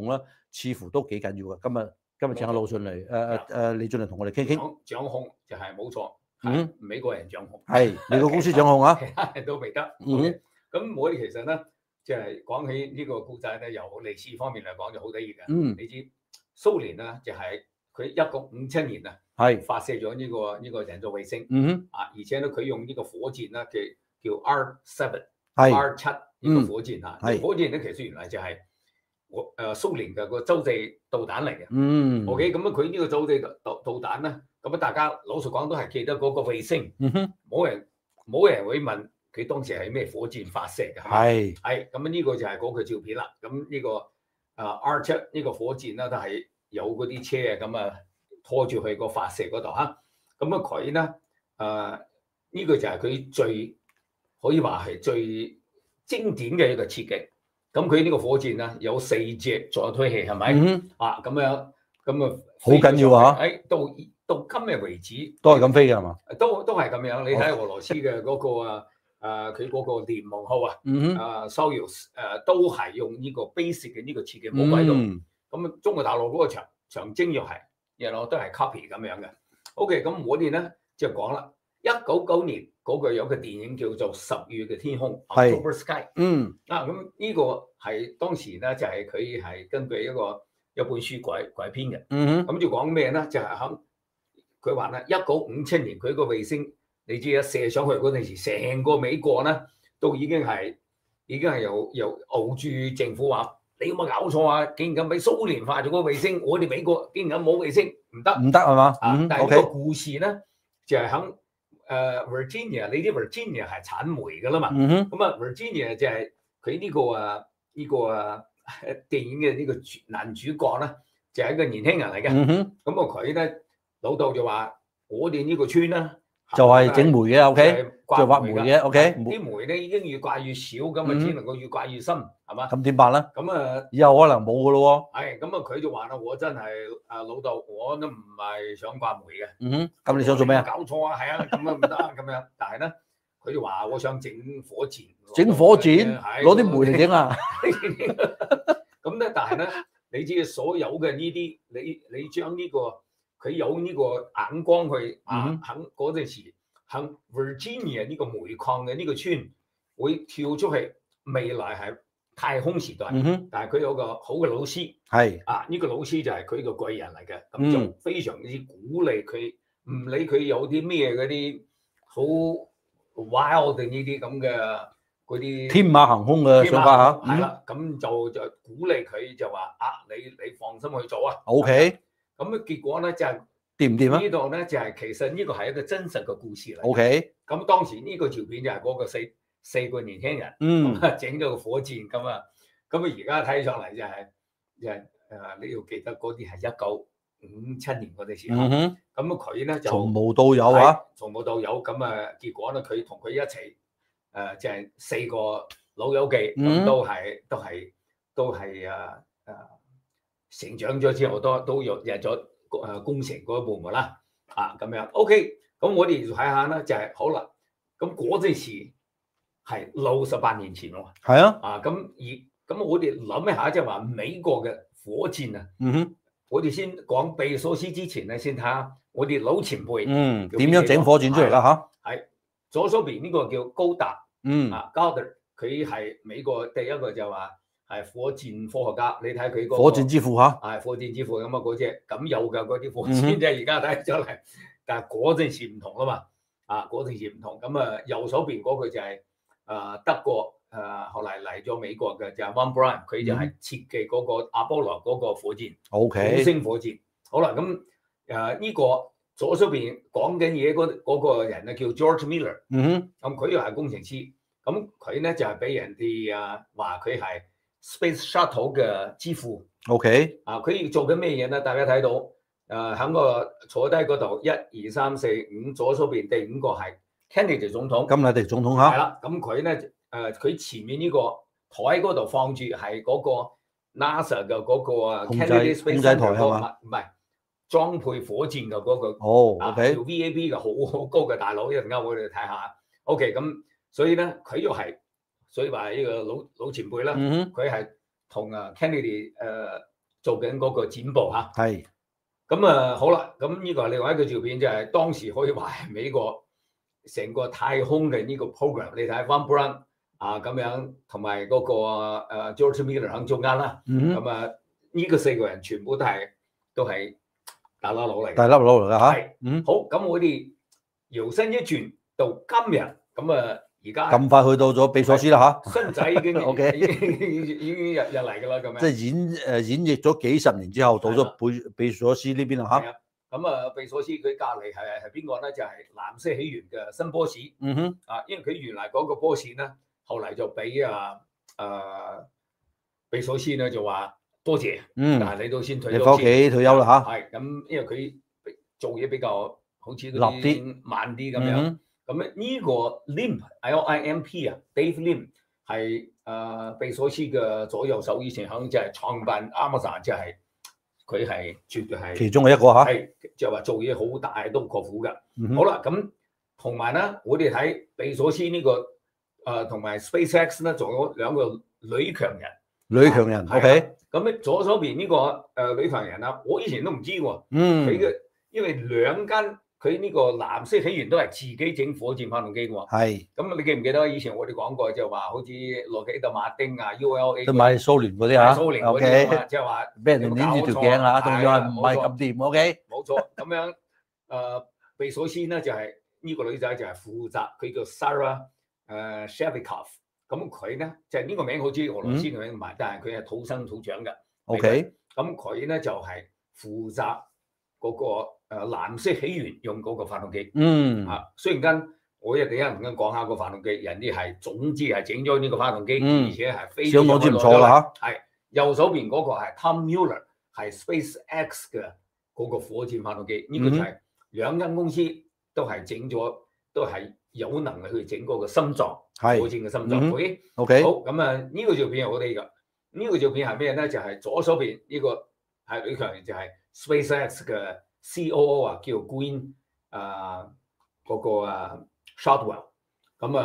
似乎都幾緊要嘅。今日請阿魯迅嚟，李俊嚟同我哋傾傾。 掌控就係冇錯，美國人掌控， 係美國公司掌控啊， 其他人都未得。咁我哋其實咧，即係講起呢個故仔咧，由歷史方面嚟講就好得意嘅。你知蘇聯咧就係佢1957年啊，係發射咗呢個人造衛星，而且咧佢用呢個火箭咧嘅叫 R7 呢個火箭啊，火箭咧其實原來就係蘇聯嘅個洲際導彈嚟嘅。OK， 咁佢呢個洲際導彈咧，咁大家老實講都係記得嗰個衛星，冇人會問佢當時係咩火箭發射嘅。係咁呢個就係嗰個照片啦。咁呢個R7呢個火箭咧都係有嗰啲車咁拖住去個發射嗰度嚇。咁佢咧呢個就係佢最可以話係最經典嘅一個設計。咁佢呢個火箭咧有4隻助推器，係咪？咁樣好緊要啊！到今日為止都係咁飛嘅係嘛？ 都係咁樣。你睇俄羅斯嘅嗰個佢嗰個聯盟號Soyuz 都係用呢個 basic 嘅呢個設計冇軌道。咁中國大陸嗰個長征又係，都係 copy 咁樣嘅。OK， 咁我哋咧就講啦。1999年嗰個有個電影叫做《10月嘅天空》（October Sky）。咁呢個係當時咧就係佢係根據一本書改編嘅。咁就講咩咧？就係佢話咧，1957年佢個衛星，你知啦，射上去嗰陣時，成個美國咧都已經係有澳駐政府話：你有冇搞錯啊？竟然咁俾蘇聯發咗個衛星，我哋美國竟然咁冇衛星，唔得係嘛？ 但係呢個故事咧就係喺Virginia， 你知 Virginia 係產煤噶啦嘛？咁Virginia 就係佢呢個電影嘅呢個男主角咧，就係一個年輕人嚟嘅。咁佢咧老豆就話：我哋呢個村咧就係整煤嘅 ，OK， 就挖煤嘅 ，OK。 啲煤咧已經越刮越少，咁只能夠越刮越深，係嘛？ 咁點辦咧？ 咁以後可能冇噶咯喎。係咁佢就話啦：我真係老豆，我都唔係想刮煤嘅。 咁你想做咩啊？ 搞錯啊，係啊，咁唔得咁樣。但係咧，佢就話：我想整火箭， 整火箭，攞啲煤嚟整啊！ 咁咧，但係咧，你知所有嘅呢啲，你將呢個佢有呢個眼光去喺嗰陣時，喺 Virginia 呢個煤礦嘅呢個村，會跳出去未來係太空時代。但係佢有個好嘅老師，呢個老師就係佢個貴人嚟嘅，咁就非常之鼓勵佢，唔理佢有啲咩嗰啲好 wild 定呢啲咁嘅。嗰啲天馬行空嘅想法嚇， 係啦，咁就鼓勵佢就話你放心去做啊。 OK， 咁結果咧就係掂唔掂啊？ 呢度咧就係其實呢個係一個真實嘅故事嚟。 OK， 咁當時呢個照片就係嗰個四個年輕人，整咗個火箭咁啊。咁而家睇上嚟就係你要記得嗰啲係1957年嗰陣時候。咁佢咧就從無到有啊， 從無到有。咁結果咧佢同佢一齊。就係4個老友記，咁都係成長咗之後都入咗工程嗰部門啦，咁樣 OK， 咁我哋睇下啦，就係好啦，咁嗰陣時係68年前喎， 係啊， 咁我哋諗一下，即係話美國嘅火箭啊，我哋先講貝索斯之前咧，先睇下我哋老前輩點樣整火箭出嚟啦嚇， 係左手邊呢個叫高達。高達佢係美國第一個就話係火箭科學家，你睇佢嗰個火箭之父嚇， 火箭之父咁嗰隻咁有嘅嗰啲火箭，即係而家睇出嚟，但係嗰陣時唔同啦嘛，嗰陣時唔同，咁右手邊嗰個就係德國後來嚟咗美國嘅就係 Von Braun， 佢就係設計嗰個阿波羅嗰個火箭，OK， 土星火箭。好啦，咁呢個。左手邊講緊嘢嗰個人咧叫 George Miller， 咁佢又係工程師，咁佢咧就係俾人哋話佢係 Space Shuttle 嘅之父。 OK， 佢要做緊咩嘢咧？大家睇到喺個坐低嗰度1、2、3、4、5，左手邊第5個係 Kennedy 總統。 甘迺迪總統嚇。 係啦，咁佢咧佢前面呢個台嗰度放住係嗰個 NASA 嘅嗰個 Kennedy Space Center 係嘛？唔係。裝配火箭嘅嗰個叫 VAB 嘅好高嘅大佬，一陣間我哋睇下。OK， 咁所以咧佢又係，所以話呢個老前輩啦，佢係同Kennedy 做緊嗰個展布嚇。 係。 咁啊好啦，咁呢個係另外一個照片，就係當時可以話係美國成個太空嘅呢個 program。你睇 Von Braun 啊咁樣，同埋嗰個George Miller 喺中間啦。咁啊呢個4個人全部都係大粒佬嚟嘅。 大粒佬嚟㗎嚇。 係。好，咁我哋搖身一轉到今日，咁啊而家咁快去到咗比索斯啦嚇。 新仔已經 OK 已經入嚟㗎啦，咁樣。 即係演繹咗幾十年之後，到咗比索斯呢邊啦嚇。 咁啊，比索斯佢隔離係邊個咧？就係藍色起源嘅新波士。啊，因為佢原來嗰個波士咧，後嚟就俾比索斯咧就話多謝。但係你都先退咗先。 你翻屋企退休啦嚇。 係咁，因為佢做嘢比較好似嗰啲慢啲咁樣。咁咧呢個 Limp 啊 ，Dave Limp 係比索斯嘅左右手，以前響就係創辦 Amazon，即係佢係絕對係其中嘅一個嚇。 係就話做嘢好大都過苦㗎。好啦，咁同埋咧，我哋睇比索斯呢個同埋 SpaceX 咧，仲有2個女強人。 女強人 ，OK。 咁咧左手邊呢個女強人啦，我以前都唔知喎。佢嘅因為2間。佢呢個藍色起源都係自己整火箭發動機喎。 係。 咁你記唔記得以前我哋講過就話好似洛克希特馬丁啊、ULA 都買蘇聯嗰啲嚇。 蘇聯嗰啲啊，即係話俾人哋捏住條頸啊，仲要係唔係咁掂 ？OK。 冇錯，咁樣比索斯咧就係呢個女仔就係負責，佢叫 Sarah Shelikoff。咁佢咧就係呢個名好似俄羅斯嘅名唔係，但係佢係土生土長嘅。 OK。 咁佢咧就係負責嗰個。藍色起源用嗰個發動機。雖然間我一陣間講下個發動機，人哋係總之係整咗呢個發動機，而且係非常之唔錯啦嚇。係右手邊嗰個係 Tom Mueller，係 SpaceX 嘅嗰個火箭發動機。呢個就係2間公司都係整咗，都係有能力去整嗰個心臟火箭嘅心臟。OK。好，咁啊呢個照片係我哋㗎。呢個照片係咩咧？就係左手邊呢個係女強人，就係 SpaceX 嘅。COO 啊，叫 Gwynne 嗰個Shotwell， 咁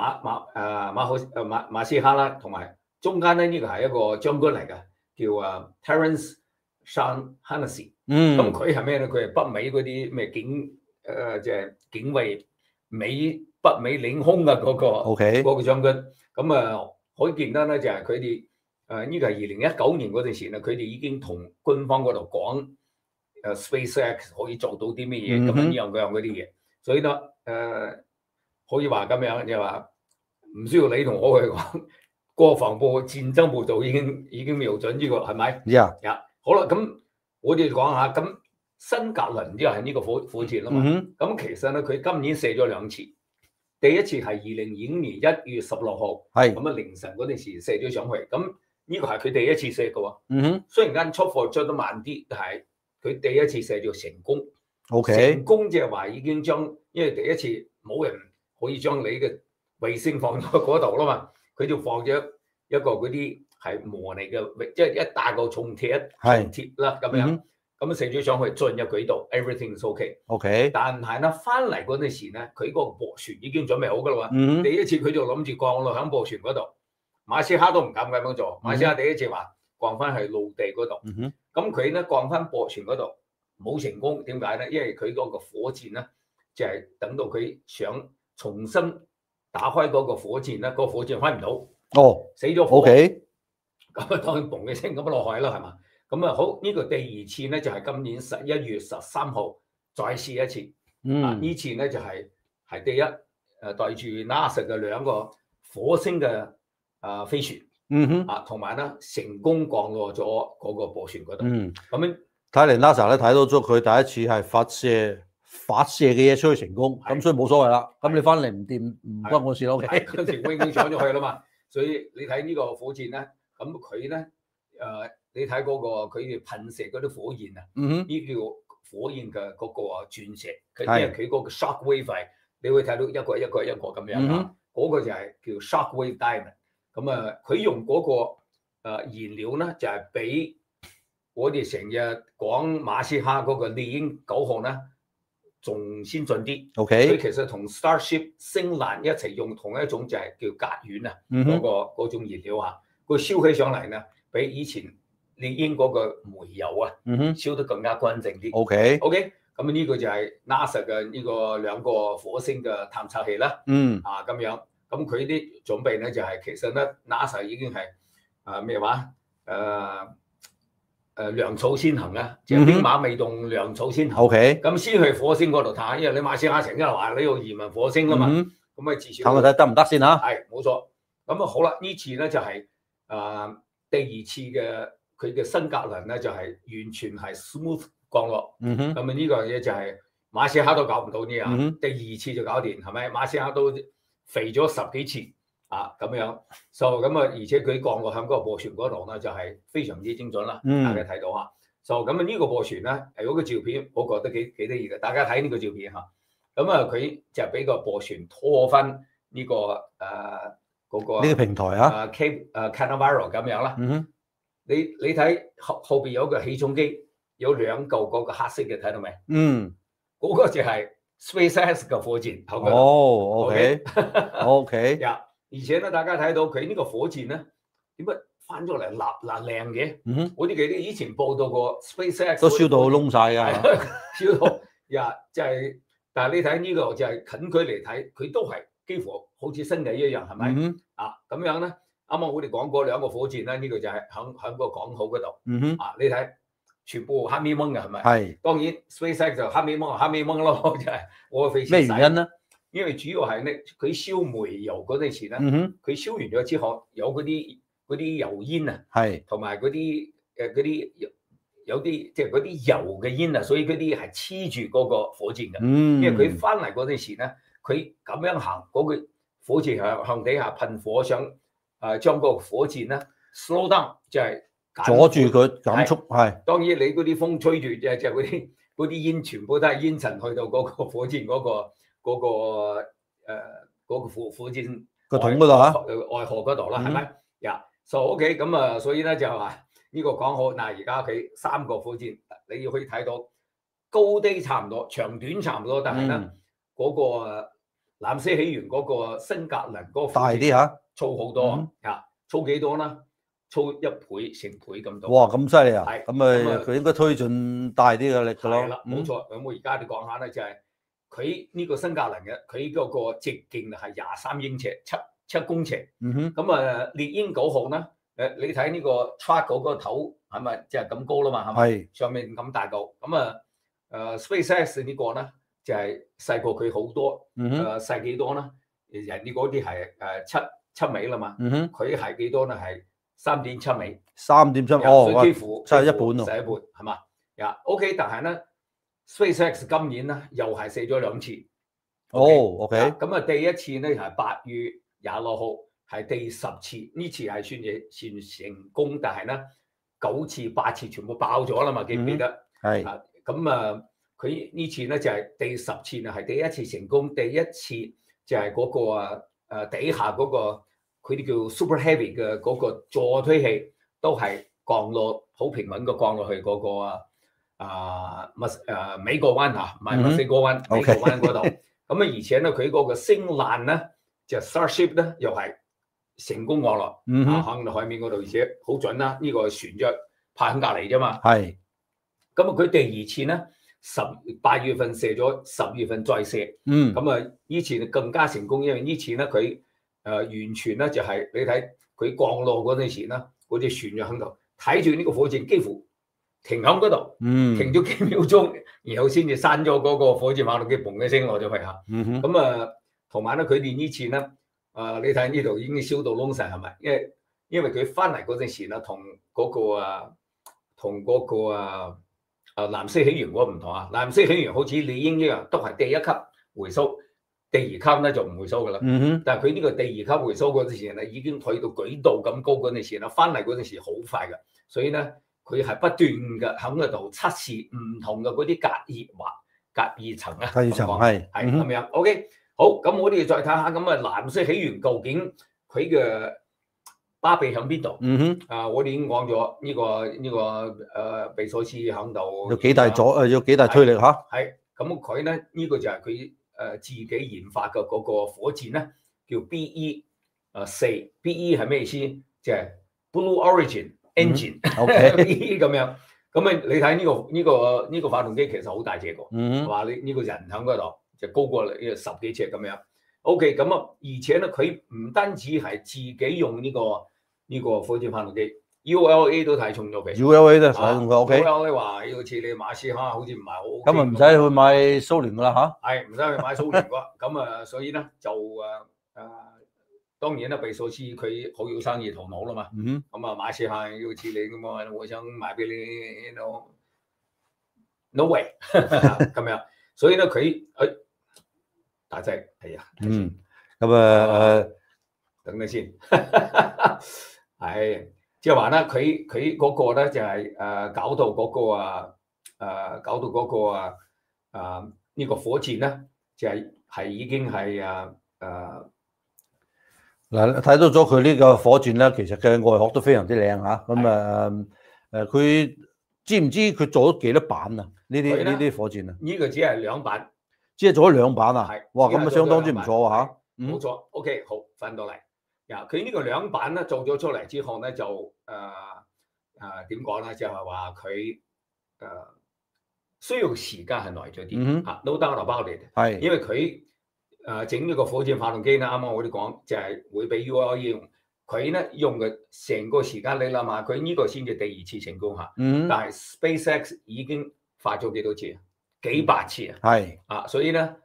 馬斯克啦，同埋中間咧呢個係一個將軍嚟嘅，叫Terence Sean Hennessy。咁佢係咩咧？佢係北美嗰啲咩即係警衛北美領空嘅嗰個將軍。咁可以見得咧，就係佢哋呢個係2019年嗰陣時咧，佢哋已經同軍方嗰度講。SpaceX 可以做到啲咩嘢咁樣嗰啲嘢，所以咧可以話咁樣，就話唔需要你同我去講，國防部戰爭部就已經瞄準呢個係咪？好啦，咁我哋講下咁新格倫又係呢個火箭啦嘛。咁其實咧佢今年射咗2次，第一次係2025年1月16號，咁凌晨嗰陣時射咗上去。咁呢個係佢第一次射嘅喎。雖然間出貨出得慢啲，但係佢第一次射咗成功。成功即係話已經將，因為第一次冇人可以將你嘅衛星放咗嗰度啦嘛，佢就放咗一個嗰啲係磨嚟嘅，即係一大個重鐵啦咁樣，咁射咗上去進入軌道 ，everything is OK。但係咧翻嚟嗰陣時咧，佢嗰個駁船已經準備好噶啦嘛。第一次佢就諗住降落喺駁船嗰度，馬斯克都唔敢咁樣做。馬斯克第一次話降翻去陸地嗰度，咁佢咧降翻駁船嗰度冇成功，點解咧？因為佢嗰個火箭咧，就係等到佢想重新打開嗰個火箭咧，個火箭開唔到，死咗火。咁啊，當然嘣嘅聲咁落海啦，係嘛？咁啊好，呢個第2次咧就係今年11月13號再試一次。呢次咧就係第一帶住 NASA 嘅2個火星嘅飛船，同埋咧成功降落咗嗰個駁船嗰度。咁樣睇嚟 NASA 咧睇到咗佢第一次係發射嘅嘢出去成功，咁所以冇所謂啦。咁你翻嚟唔掂唔關我事咯。 嗰陣時我已經上咗去啦嘛，所以你睇呢個火箭咧，咁佢咧你睇嗰個佢哋噴射嗰啲火焰啊，呢叫火焰嘅嗰個鑽石，因為佢嗰個 shock wave 你會睇到一個咁樣啊，嗰個就係叫 shock wave diamond。咁佢用嗰個燃料咧就係比我哋成日講馬斯克嗰個獵鷹9號咧仲先進啲。佢其實同 Starship 星艦一齊用同一種就係叫甲烷啊，嗰種燃料啊，佢燒起上嚟咧比以前獵鷹嗰個煤油啊，燒得更加乾淨啲。OK，咁呢個就係 NASA 嘅呢個2個火星嘅探測器啦。咁樣，咁佢啲準備咧就係其實咧 NASA 已經係咩話糧草先行啊，即係兵馬未動，糧草先行。咁先去火星嗰度睇，因為你馬斯克成日話你要移民火星啊嘛，咁啊至少睇睇得唔得先嚇？ 係冇錯。咁啊好啦，呢次咧就係第2次嘅佢嘅新格倫咧就係完全係 smooth 降落。咁啊呢個嘢就係馬斯克都搞唔到呢啊，第2次就搞掂，係咪？馬斯克都肥咗10幾次咁樣，咁啊而且佢降落喺嗰個螺旋嗰度咧就係非常之精準啦。大家睇到嚇。咁啊呢個螺旋咧係嗰個照片，我覺得幾得意嘅。大家睇呢個照片嚇。咁啊佢就俾個螺旋拖翻呢個嗰個呢個平台啊 ，Cape Canaveral 咁樣啦。你睇後邊有個起重機，有2嚿嗰個黑色嘅，睇到未？嗰個就係 SpaceX 嘅火箭。OK。而且咧，大家睇到佢呢個火箭咧，點解翻咗嚟立靚嘅？我哋記得以前報道過 SpaceX 都燒到窿晒㗎， 燒到即係，但係你睇呢個就係近距離睇，佢都係幾乎好似新嘅一樣，係咪？咁樣咧，啱啱我哋講過2個火箭咧，呢個就係喺個港口嗰度。你睇全部黑咪蒙嘅，係咪？ 係。 當然 SpaceX 就黑咪蒙咯，就係我飛咩原因咧？ 因為主要係咧，佢燒煤油嗰陣時咧，佢燒完咗之後有嗰啲油煙啊，同埋嗰啲有啲即係嗰啲油嘅煙啊，所以嗰啲係黐住嗰個火箭嘅。因為佢翻嚟嗰陣時咧，佢咁樣行，嗰個火箭向底下噴火，想將個火箭咧 slow down， 就係阻住佢減速。係。 當然你嗰啲風吹住就嗰啲煙全部都係煙塵去到嗰個火箭嗰個火箭個桶嗰度啊， 外殼嗰度啦，係咪？OK， 咁啊，所以咧就話呢個講好嗱，而家佢3個火箭，你要可以睇到高低差唔多，長短差唔多，但係咧嗰個藍色起源嗰個新格倫嗰個大啲嚇， 粗好多粗幾多啦？粗1倍成倍咁多。 哇，咁犀利啊！ 係咁啊，佢應該推進大啲嘅力㗎咯。 係啦，冇錯。咁我而家就講下咧，就係佢呢個新格倫嘅，佢嗰個直徑係23英尺，7公尺。咁啊，獵鷹9號咧，你睇呢個 truck 嗰個頭係咪就係咁高啦嘛？係咪？上面咁大嚿。咁啊，SpaceX 呢個咧就係細過佢好多。細幾多咧？人哋嗰啲係7米啦嘛。佢係幾多咧？係3.7米。 3.7， 所以幾乎真係一半咯。 係一半，係嘛？OK， 但係咧 ，SpaceX 今年咧又係射咗2次。 OK。 咁啊，第一次咧係8月26號，係第10次，呢次係算成功，但係咧9次、8次全部爆咗啦嘛，記唔記得？ 係。 咁啊，佢呢次咧就係第10次啊，係第一次成功，第一次就係嗰個底下嗰個。佢哋叫 Super Heavy 嘅嗰個助推器都係降落好平穩嘅降落去嗰個美國灣唔係墨西哥灣，美國灣嗰度。咁啊，而且咧佢嗰個星艦咧就 Starship 咧又係成功降落，喺海面嗰度，而且好準啦。呢個船隻泊喺隔離啫嘛。係。咁啊，佢第2次咧8月份射咗，10月份再射。咁啊，呢次更加成功，因為呢次咧佢。完全咧就係你睇佢降落嗰陣時咧，嗰隻船就喺度睇住呢個火箭，幾乎停喺嗰度，停咗幾秒鐘，然後先至閂咗嗰個火箭發動機，嘣一聲落咗去嚇。咁啊，同埋咧佢哋呢次咧，你睇呢度已經燒到窿晒係咪？因為佢翻嚟嗰陣時咧，同嗰個藍色起源嗰個唔同啊。藍色起源好似獵鷹一樣，都係第1級回收。第2級咧就唔回收噶啦，但係佢呢個第2級回收嗰陣時咧，已經去到軌道咁高嗰陣時啦，翻嚟嗰陣時好快噶，所以咧佢係不斷嘅喺嗰度測試唔同嘅嗰啲隔熱層啊， 隔熱層係咁樣。OK， 好，咁我哋再睇下咁啊，藍色起源究竟佢嘅巴比喺邊度？我哋已經講咗呢個比索斯喺度有幾大推力嚇？ 係咁佢咧呢個就係佢。自己研發嘅嗰個火箭咧，叫 BE4。BE 係咩意思？就係 Blue Origin， engine，OK 咁樣。咁啊，你睇呢個發動機其實好大隻個，係嘛？呢個人喺嗰度就高過你10幾尺咁樣。OK， 咁啊，而且咧佢唔單止係自己用呢個火箭發動機 ，ULA 都睇中咗佢。 ULA 都睇中佢 ，OK。 ULA 話好似你馬斯克好似唔係好 OK。 咁啊唔使去買蘇聯噶啦嚇。 係唔使去買蘇聯㗎。咁啊，所以咧就當然啦，貝索斯佢好有生意頭腦啦嘛。咁啊，馬斯克好似你咁啊，我想賣俾你 ，no way 咁樣。所以咧佢大隻係啊。 咁啊等你先。係即係話咧，佢嗰個咧就係搞到嗰個呢個火箭咧就係已經係嗱，睇到咗佢呢個火箭咧，其實嘅外殼都非常之靚嚇。咁佢知唔知佢做咗幾多版啊？呢啲火箭啊？ 呢個只係2版， 只係做咗2版啊？ 係， 哇，咁啊相當之唔錯喎嚇。 冇錯。OK， 好，翻到嚟。佢呢個2版咧做咗出嚟之後咧，就點講咧？就係話佢需要時間係耐咗啲嚇，no doubt about it。係，因為佢整呢個火箭發動機咧，啱啱我哋講就係會俾 ULA 用，佢咧用嘅成個時間你諗下，佢呢個先至第2次成功嚇。但係 SpaceX 已經發咗幾多次啊？幾百次啊！係所以咧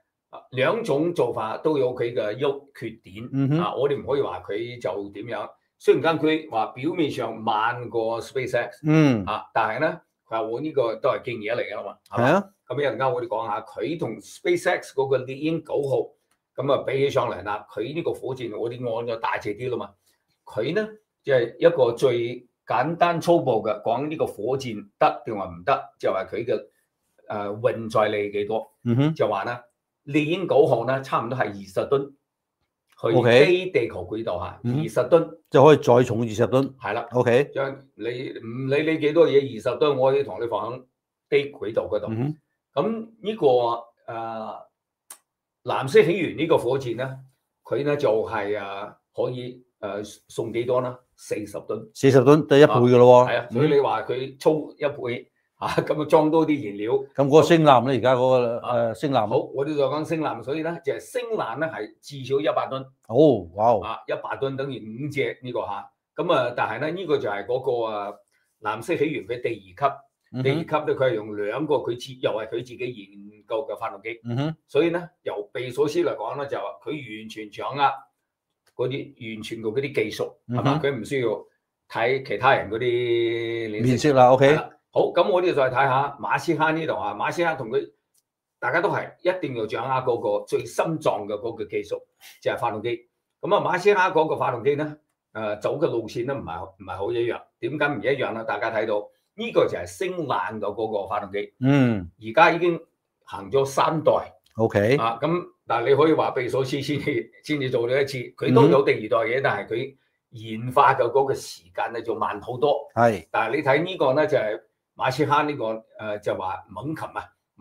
2種做法都有佢嘅缺點我哋唔可以話佢就點樣。雖然間佢話表面上慢過 SpaceX，但係咧佢話我呢個都係勁嘢嚟㗎啦嘛，係啊。咁一陣間我哋講下佢同 SpaceX 嗰個獵鷹9號咁啊比起上嚟啦，佢呢個火箭我哋按咗大隻啲啦嘛。佢咧就係一個最簡單粗暴嘅講呢個火箭得定話唔得，就係佢嘅運載力幾多。就話咧獵鷹9號咧差唔多係20噸。去飛地球軌道嚇，20噸就可以再重20噸。 係啦 ，OK。 將你唔理你幾多嘢20噸，我可以同你放喺地軌道嗰度。咁呢個藍色起源呢個火箭咧，佢咧就係可以送幾多啦？40噸。40噸就1倍嘅咯喎。係啊，所以你話佢粗1倍。咁啊裝多啲燃料，咁嗰個星艦咧，而家嗰個星艦，好，我哋就講星艦，所以咧就係星艦咧係至少100噸。哦，哇！100噸等於5隻呢個嚇，咁啊，但係咧呢個就係嗰個藍色起源嘅第2級，第2級咧佢係用2個又係佢自己研究嘅發動機。所以咧由貝索斯嚟講咧就話佢完全掌握嗰啲技術係嘛，佢唔需要睇其他人嗰啲面色啦。OK。好，咁我哋再睇下馬斯克呢度啊，馬斯克同佢大家都係一定要掌握嗰個最心臟嘅嗰個技術，就係發動機。咁啊，馬斯克嗰個發動機咧，走嘅路線咧唔係好一樣。點解唔一樣咧？大家睇到呢個就係星艦嘅嗰個發動機。而家已經行咗3代。OK。咁但係你可以話貝索斯先至做咗1次，佢都有第2代嘅，但係佢研發嘅嗰個時間咧就慢好多。係。但係你睇呢個咧就係。馬斯克呢個就話猛禽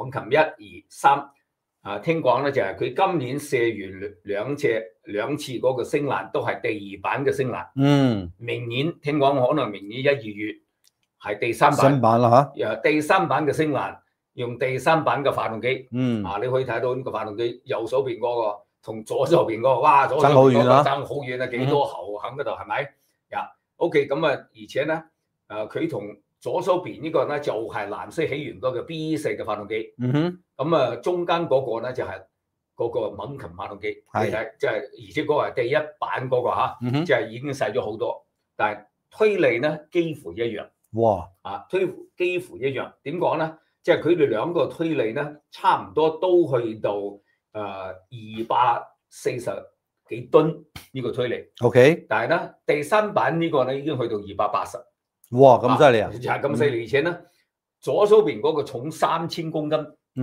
1、2、3聽講咧就係佢今年射完兩次嗰個星艦都係第2版嘅星艦。明年聽講可能明年1、2月係第3版。新版啦嚇。第3版嘅星艦用第3版嘅發動機。你可以睇到呢個發動機右手邊嗰個同左手邊嗰個，哇！左手邊嗰個爭好遠啊，幾多喉喺嗰度係咪？OK， 咁啊，而且咧佢同左手邊呢個咧就係藍色起源嗰個 B4嘅發動機，咁啊中間嗰個咧就係嗰個猛禽發動機，係即係而且嗰個係第1版嗰個嚇，即係已經細咗好多，但係推力咧幾乎一樣。哇！幾乎一樣，點講咧？即係佢哋2個推力咧差唔多都去到240幾噸呢個推力。OK， 但係咧第3版呢個咧已經去到280。哇，咁犀利啊！就係咁犀利，而且咧左手邊嗰個重3000公斤，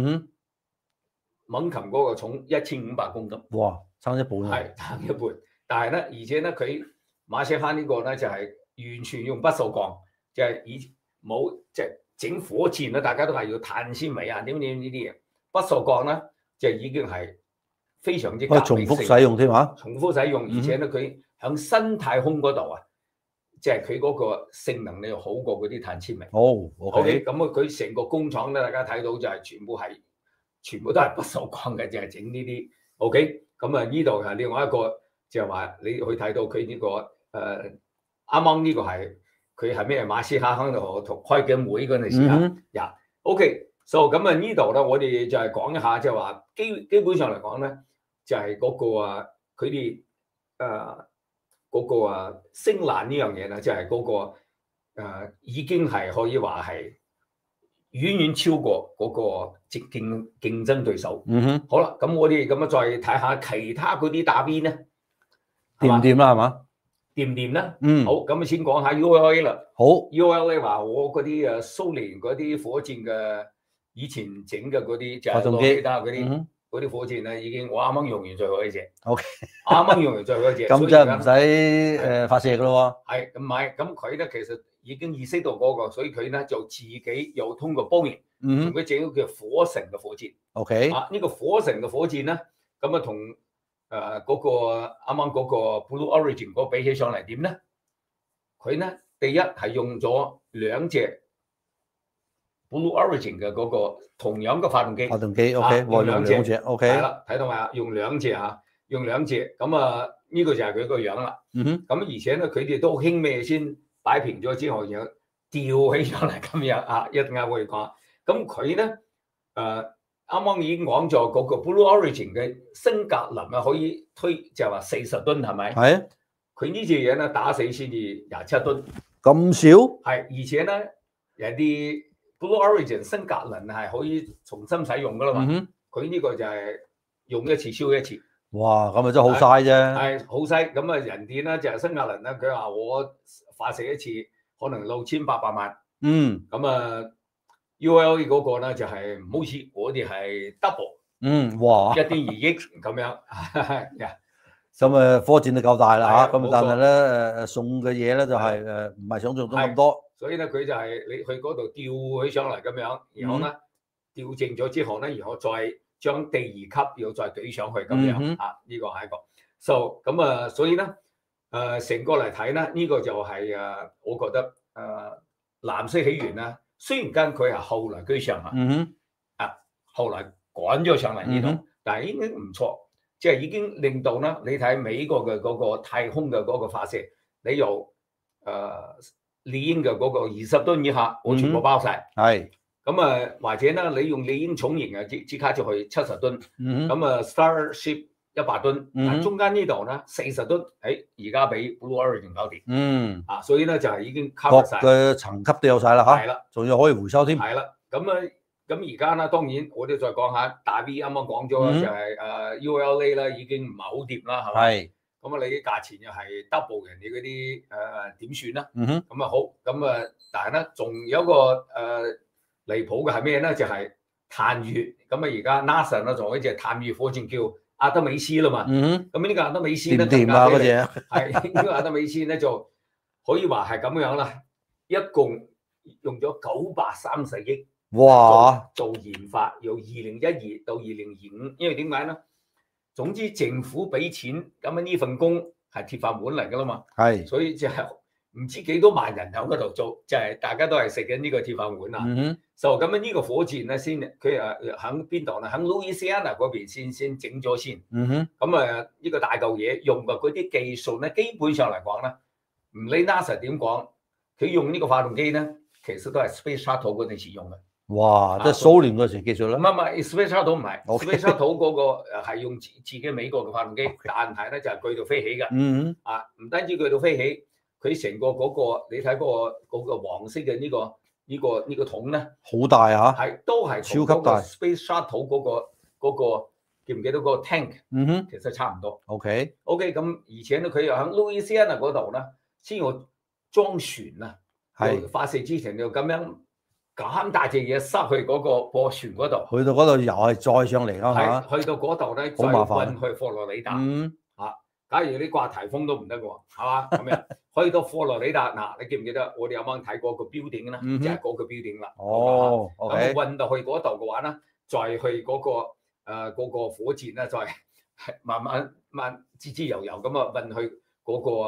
猛禽嗰個重1500公斤。哇，差一半啊！係差一半，但係咧，而且咧佢馬斯克呢個咧就係完全用不鏽鋼，就係冇即係整火箭咧，大家都係要碳纖維啊，點呢啲嘢，不鏽鋼咧就已經係非常之革命性。重複使用添嚇，重複使用，而且咧佢喺新太空嗰度啊。 即係佢嗰個性能咧好過嗰啲碳纖維。 哦 ，OK，咁啊佢成個工廠咧，大家睇到就係全部都係不鏽鋼嘅，就係整呢啲。OK，咁啊呢度係另外一個就係話你去睇到佢呢個啱啱呢個係佢係咩馬斯克喺度同開緊會嗰陣時啊，呀，OK，so 咁啊呢度咧，我哋就係講一下，就係話基本上嚟講咧，就係嗰個啊佢哋嗰個啊星纜呢樣嘢咧，就係嗰個已經係可以話係遠遠超過嗰個競爭對手。好啦，咁我哋咁啊再睇下其他嗰啲打邊咧， 掂唔掂啦，係嘛？ 掂唔掂咧？好，咁啊先講下 ULA 啦。 好 ，ULA 話我嗰啲蘇聯嗰啲火箭嘅以前整嘅嗰啲就係發動機嗰啲火箭咧，已經我啱啱用完最後一隻。 OK， 啱啱用完最後一隻。 咁就唔使發射噶咯喎。係唔係？咁佢咧其實已經意識到嗰個，所以佢咧就自己又通過Boeing同佢整咗叫火神嘅火箭。 OK， 呢個火神嘅火箭咧，咁啊同嗰個啱啱嗰個 Blue Origin 嗰個比起上嚟點咧？佢咧第一係用咗兩隻 Blue Origin 嘅嗰個同樣嘅發動機。 OK， 用兩隻 OK。 係啦，睇到未啊？用兩隻嚇，用兩隻。咁啊，呢個就係佢個樣啦。咁而且咧，佢哋都輕咩先擺平咗之後，然後吊起上嚟咁樣啊！一陣間會講。咁佢咧啱啱已經講咗嗰個 Blue Origin 嘅新格林啊，可以推就係話40噸係咪？ 係啊。 佢呢隻嘢咧打死先至27噸。 咁少？ 係，而且咧有啲 Blue Origin 新格林係可以重新使用噶啦嘛。佢呢個就係用一次燒一次。 哇！咁咪真係好嘥啫。 係好嘥。咁啊人哋咧就係新格林咧，佢話我發射一次可能6800萬。咁啊。ULA 嗰個咧就係唔好似我哋係 double， 哇 ，1.2億咁樣， 咁火箭就夠大啦嚇，咁但係咧送嘅嘢咧就係唔係想象中咁多， 所以咧佢就係你去嗰度吊起上嚟咁樣，然後咧吊正咗之後咧，然後再將第2級又再舉上去咁樣呢個係一個 ，so 咁啊，所以咧成個嚟睇咧，呢個就係我覺得藍色起源啦。雖然間佢係後來居上後來趕咗上嚟呢度，但係已經唔錯，即係已經令到咧，你睇美國嘅嗰個太空嘅嗰個發射，你由獵鷹嘅嗰個20噸以下，我全部包晒。係咁啊，或者咧，你用獵鷹重型啊，即刻就去70噸。咁啊 ，Starship 100噸，但中間呢度咧40噸，而家俾 Blue Origin 搞掂。所以咧就係已經 cover 晒， 各嘅層級都有晒啦嚇。係啦，仲要可以回收添。 係啦，咁而家咧，當然我哋再講下大 V 啱啱講咗啦，就係ULA 啦，已經唔係好掂啦，係咪？係。咁啊，你啲價錢又係 double 人哋嗰啲點算啦？咁啊好，咁啊，但係咧仲有一個離譜嘅係咩咧？就係探月。咁啊，而家 NASA 咧仲有一隻探月火箭叫阿德美斯啦嘛。咁呢個阿德美斯咧， 掂啊嗰隻。 係呢個阿德美斯咧就可以話係咁樣啦，一共用咗930億。哇！做研發，由2012到2025，因為點解咧？總之政府俾錢，咁呢份工係鐵飯碗嚟噶啦嘛。係，所以就係唔知幾多萬人喺嗰度做，就係大家都係食緊呢個鐵飯碗啊。就咁呢個火箭咧，先佢喺邊度咧？喺 Louisiana 嗰邊先整咗先。咁呢個大嚿嘢用嘅嗰啲技術咧，基本上嚟講咧，唔理 NASA 點講，佢用呢個發動機咧，其實都係 Space Shuttle 嗰陣時用嘅。 哇！即係蘇聯嗰時技術啦。 唔係 Space Shuttle 唔係 Space Shuttle 嗰個係用自己美國嘅發動機，但係咧就係鋸到飛起嘅。唔單止鋸到飛起，佢成個嗰個你睇嗰個黃色嘅呢個桶咧， 好大嚇。 係都係超級大。 Space Shuttle 嗰個記唔記得嗰個 tank？其實差唔多。OK，咁而且咧佢又喺 Louisiana 嗰度咧，先要裝船啊。係發射之前就咁樣。咁大隻嘢塞去嗰個貨船嗰度，去到嗰度又係再上嚟啦嚇。去到嗰度咧，再運去佛羅里達。假如你掛颱風都唔得嘅喎，係嘛咁樣？去到佛羅里達嗱，你記唔記得我哋有冇睇過個標點咧？就係嗰個標點啦。咁運到去嗰度嘅話咧，再去嗰個火箭咧，再慢慢滋滋悠悠咁啊運去嗰個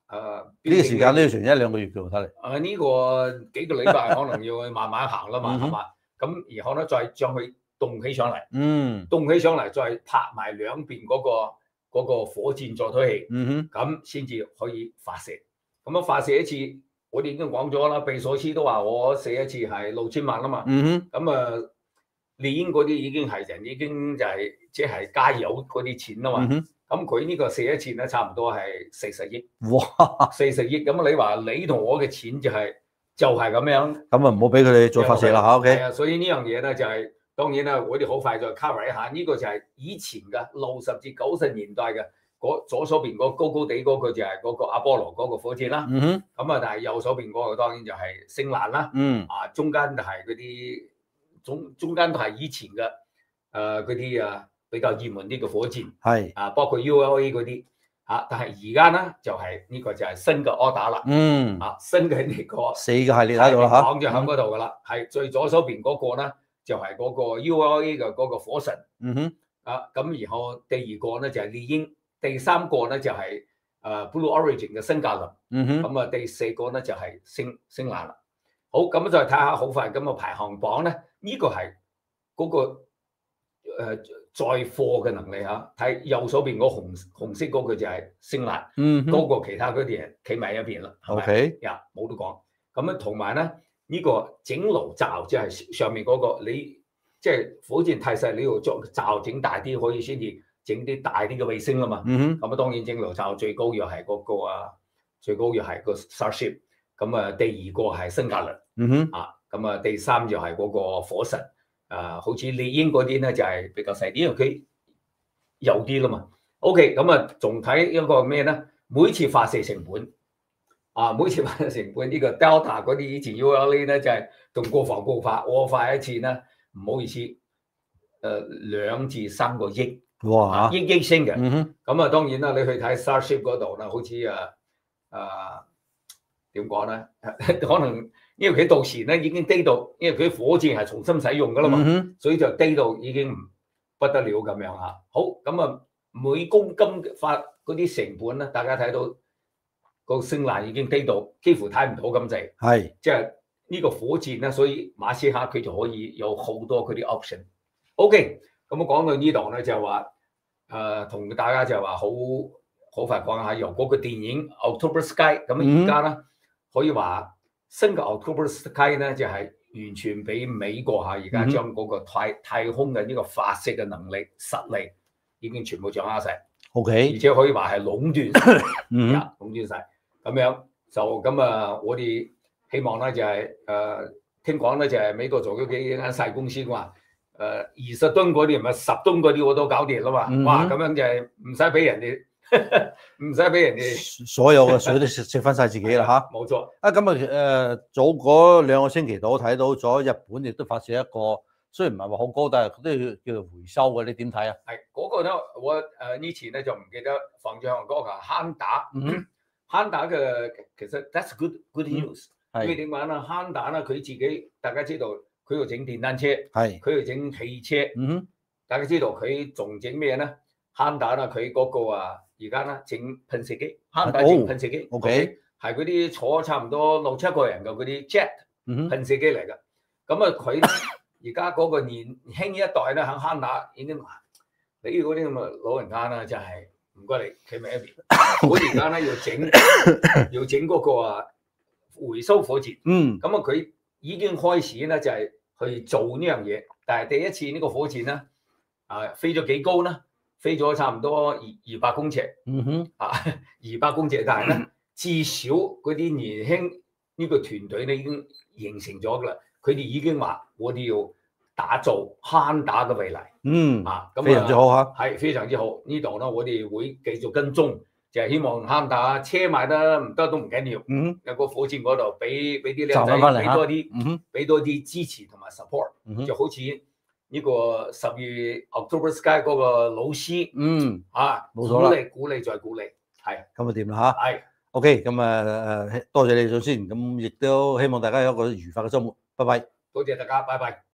呢個時間都要成1-2個月嘅喎，睇嚟。 呢個幾個禮拜可能要去慢慢行啦嘛，係嘛？咁然後咧再將佢動起上嚟，動起上嚟再拍埋兩邊嗰個火箭助推器，咁先至可以發射。咁樣發射一次，我哋已經講咗啦，貝索斯都話我射一次係6000萬啊嘛。咁啊，獵鷹嗰啲已經就係即係加油嗰啲錢啊嘛。咁佢呢個射一次咧，差唔多係40億。哇！40億咁你話你同我嘅錢就係咁樣。 咁啊，唔好俾佢哋再發射啦嚇。OK。 係啊，所以呢樣嘢咧就係當然啦，我哋好快再 cover 一下。呢個就係以前嘅60至90年代嘅左手邊嗰高高地嗰個就係嗰個阿波羅嗰個火箭啦。咁啊，但係右手邊嗰個當然就係星艦啦。中間就係嗰啲中間都係以前嘅嗰啲比較熱門啲嘅火箭，係包括 ULA 嗰啲但係而家咧就係呢個就係新嘅 order 啦，新嘅呢個 4個系列喺度啦嚇， 講咗喺嗰度噶啦，係最左手邊嗰個咧就係嗰個 ULA 嘅嗰個火神，咁然後第二個咧就係獵鷹，第三個咧就係Blue Origin 嘅新格林，咁啊第四個咧就係星艦啦。好，咁再睇下好快咁個排行榜咧，呢個係嗰個載貨嘅能力嚇，睇右手邊嗰紅色嗰個就係星艦，高過其他嗰啲嘢企埋一邊啦。 OK， 呀冇得講。咁啊同埋咧呢個整爐罩，即係上面嗰個你即係火箭太細，你要將罩整大啲，可以先至整啲大啲嘅衛星啦嘛。咁啊當然整爐罩最高又係嗰個最高又係個 Starship。咁啊第二個係新格倫，咁啊第三就係嗰個火神。好似獵鷹嗰啲咧就係比較細啲，因為佢幼啲啦嘛。OK， 咁啊仲睇一個咩咧？每次發射成本每次發射成本呢個 Delta 嗰啲以前 ULA 咧就係同國防部我發一次咧，唔好意思，2至3個億，哇，億升嘅。咁啊當然啦，你去睇 Starship 嗰度啦，好似點講咧？可能因為佢到時咧已經低到，因為佢火箭係重新使用噶啦嘛，所以就低到已經不得了咁樣嚇。好，咁啊每公斤發嗰啲成本咧，大家睇到個星艦已經低到幾乎睇唔到咁滯，係即係呢個火箭咧，所以馬斯克佢就可以有好多佢啲 option。OK， 咁我講到呢度咧就係話同大家就係話好快講下由嗰個電影 October Sky 咁而家咧可以話。新嘅 October Sky 咧就係完全俾美國而家將嗰個太空嘅呢個發射嘅能力實力已經全部掌握晒。OK， 而且可以話係壟斷，壟斷晒咁樣就咁我哋希望咧就係聽講咧就係美國做咗幾間細公司話20噸嗰啲唔係10噸嗰啲我都搞掂啦嘛，哇咁樣就係唔使俾人哋。唔使俾人哋所有嘅水都食翻晒自己啦嚇， 冇錯。 咁早嗰2個星期度睇到咗日本亦都發射一個，雖然唔係話好高，但係都要叫做回收嘅，你點睇啊？ 係嗰個咧，我呢次咧就唔記得放咗喺嗰個慳打，慳打嘅其實 that's good news。因為點解咧？慳打咧佢自己大家知道，佢要整電單車，係佢要整汽車，大家知道佢仲整咩咧？慳打啦，佢嗰個而家咧整噴射機，慳打整噴射機 ，OK， 係嗰啲坐差唔多6-7個人嘅嗰啲 jet 噴射機嚟嘅。咁佢而家嗰個年輕一代咧喺慳打已經話，你嗰啲咁嘅老人家咧就係唔該你企埋一邊。我而家咧要整嗰個回收火箭，咁佢已經開始咧就係去做呢樣嘢，但係第一次呢個火箭咧飛咗幾高咧？飛咗差唔多200公尺，200公尺，但係咧至少嗰啲年輕呢個團隊咧已經形成咗噶啦，佢哋已經話我哋要打造慳打嘅未來，咁非常之好嚇， 係非常之好。呢度咧我哋會繼續跟蹤，就係希望慳打車賣得唔得都唔緊要，有個火箭嗰度俾啲靚仔，俾多啲支持同埋 support，就好似。呢個10月 October Sky 嗰個老師，冇錯啦，鼓勵再鼓勵，係咁就掂啦嚇，係 OK， 咁多謝你首先，咁亦都希望大家有一個愉快嘅週末，拜拜， 多謝大家，拜拜。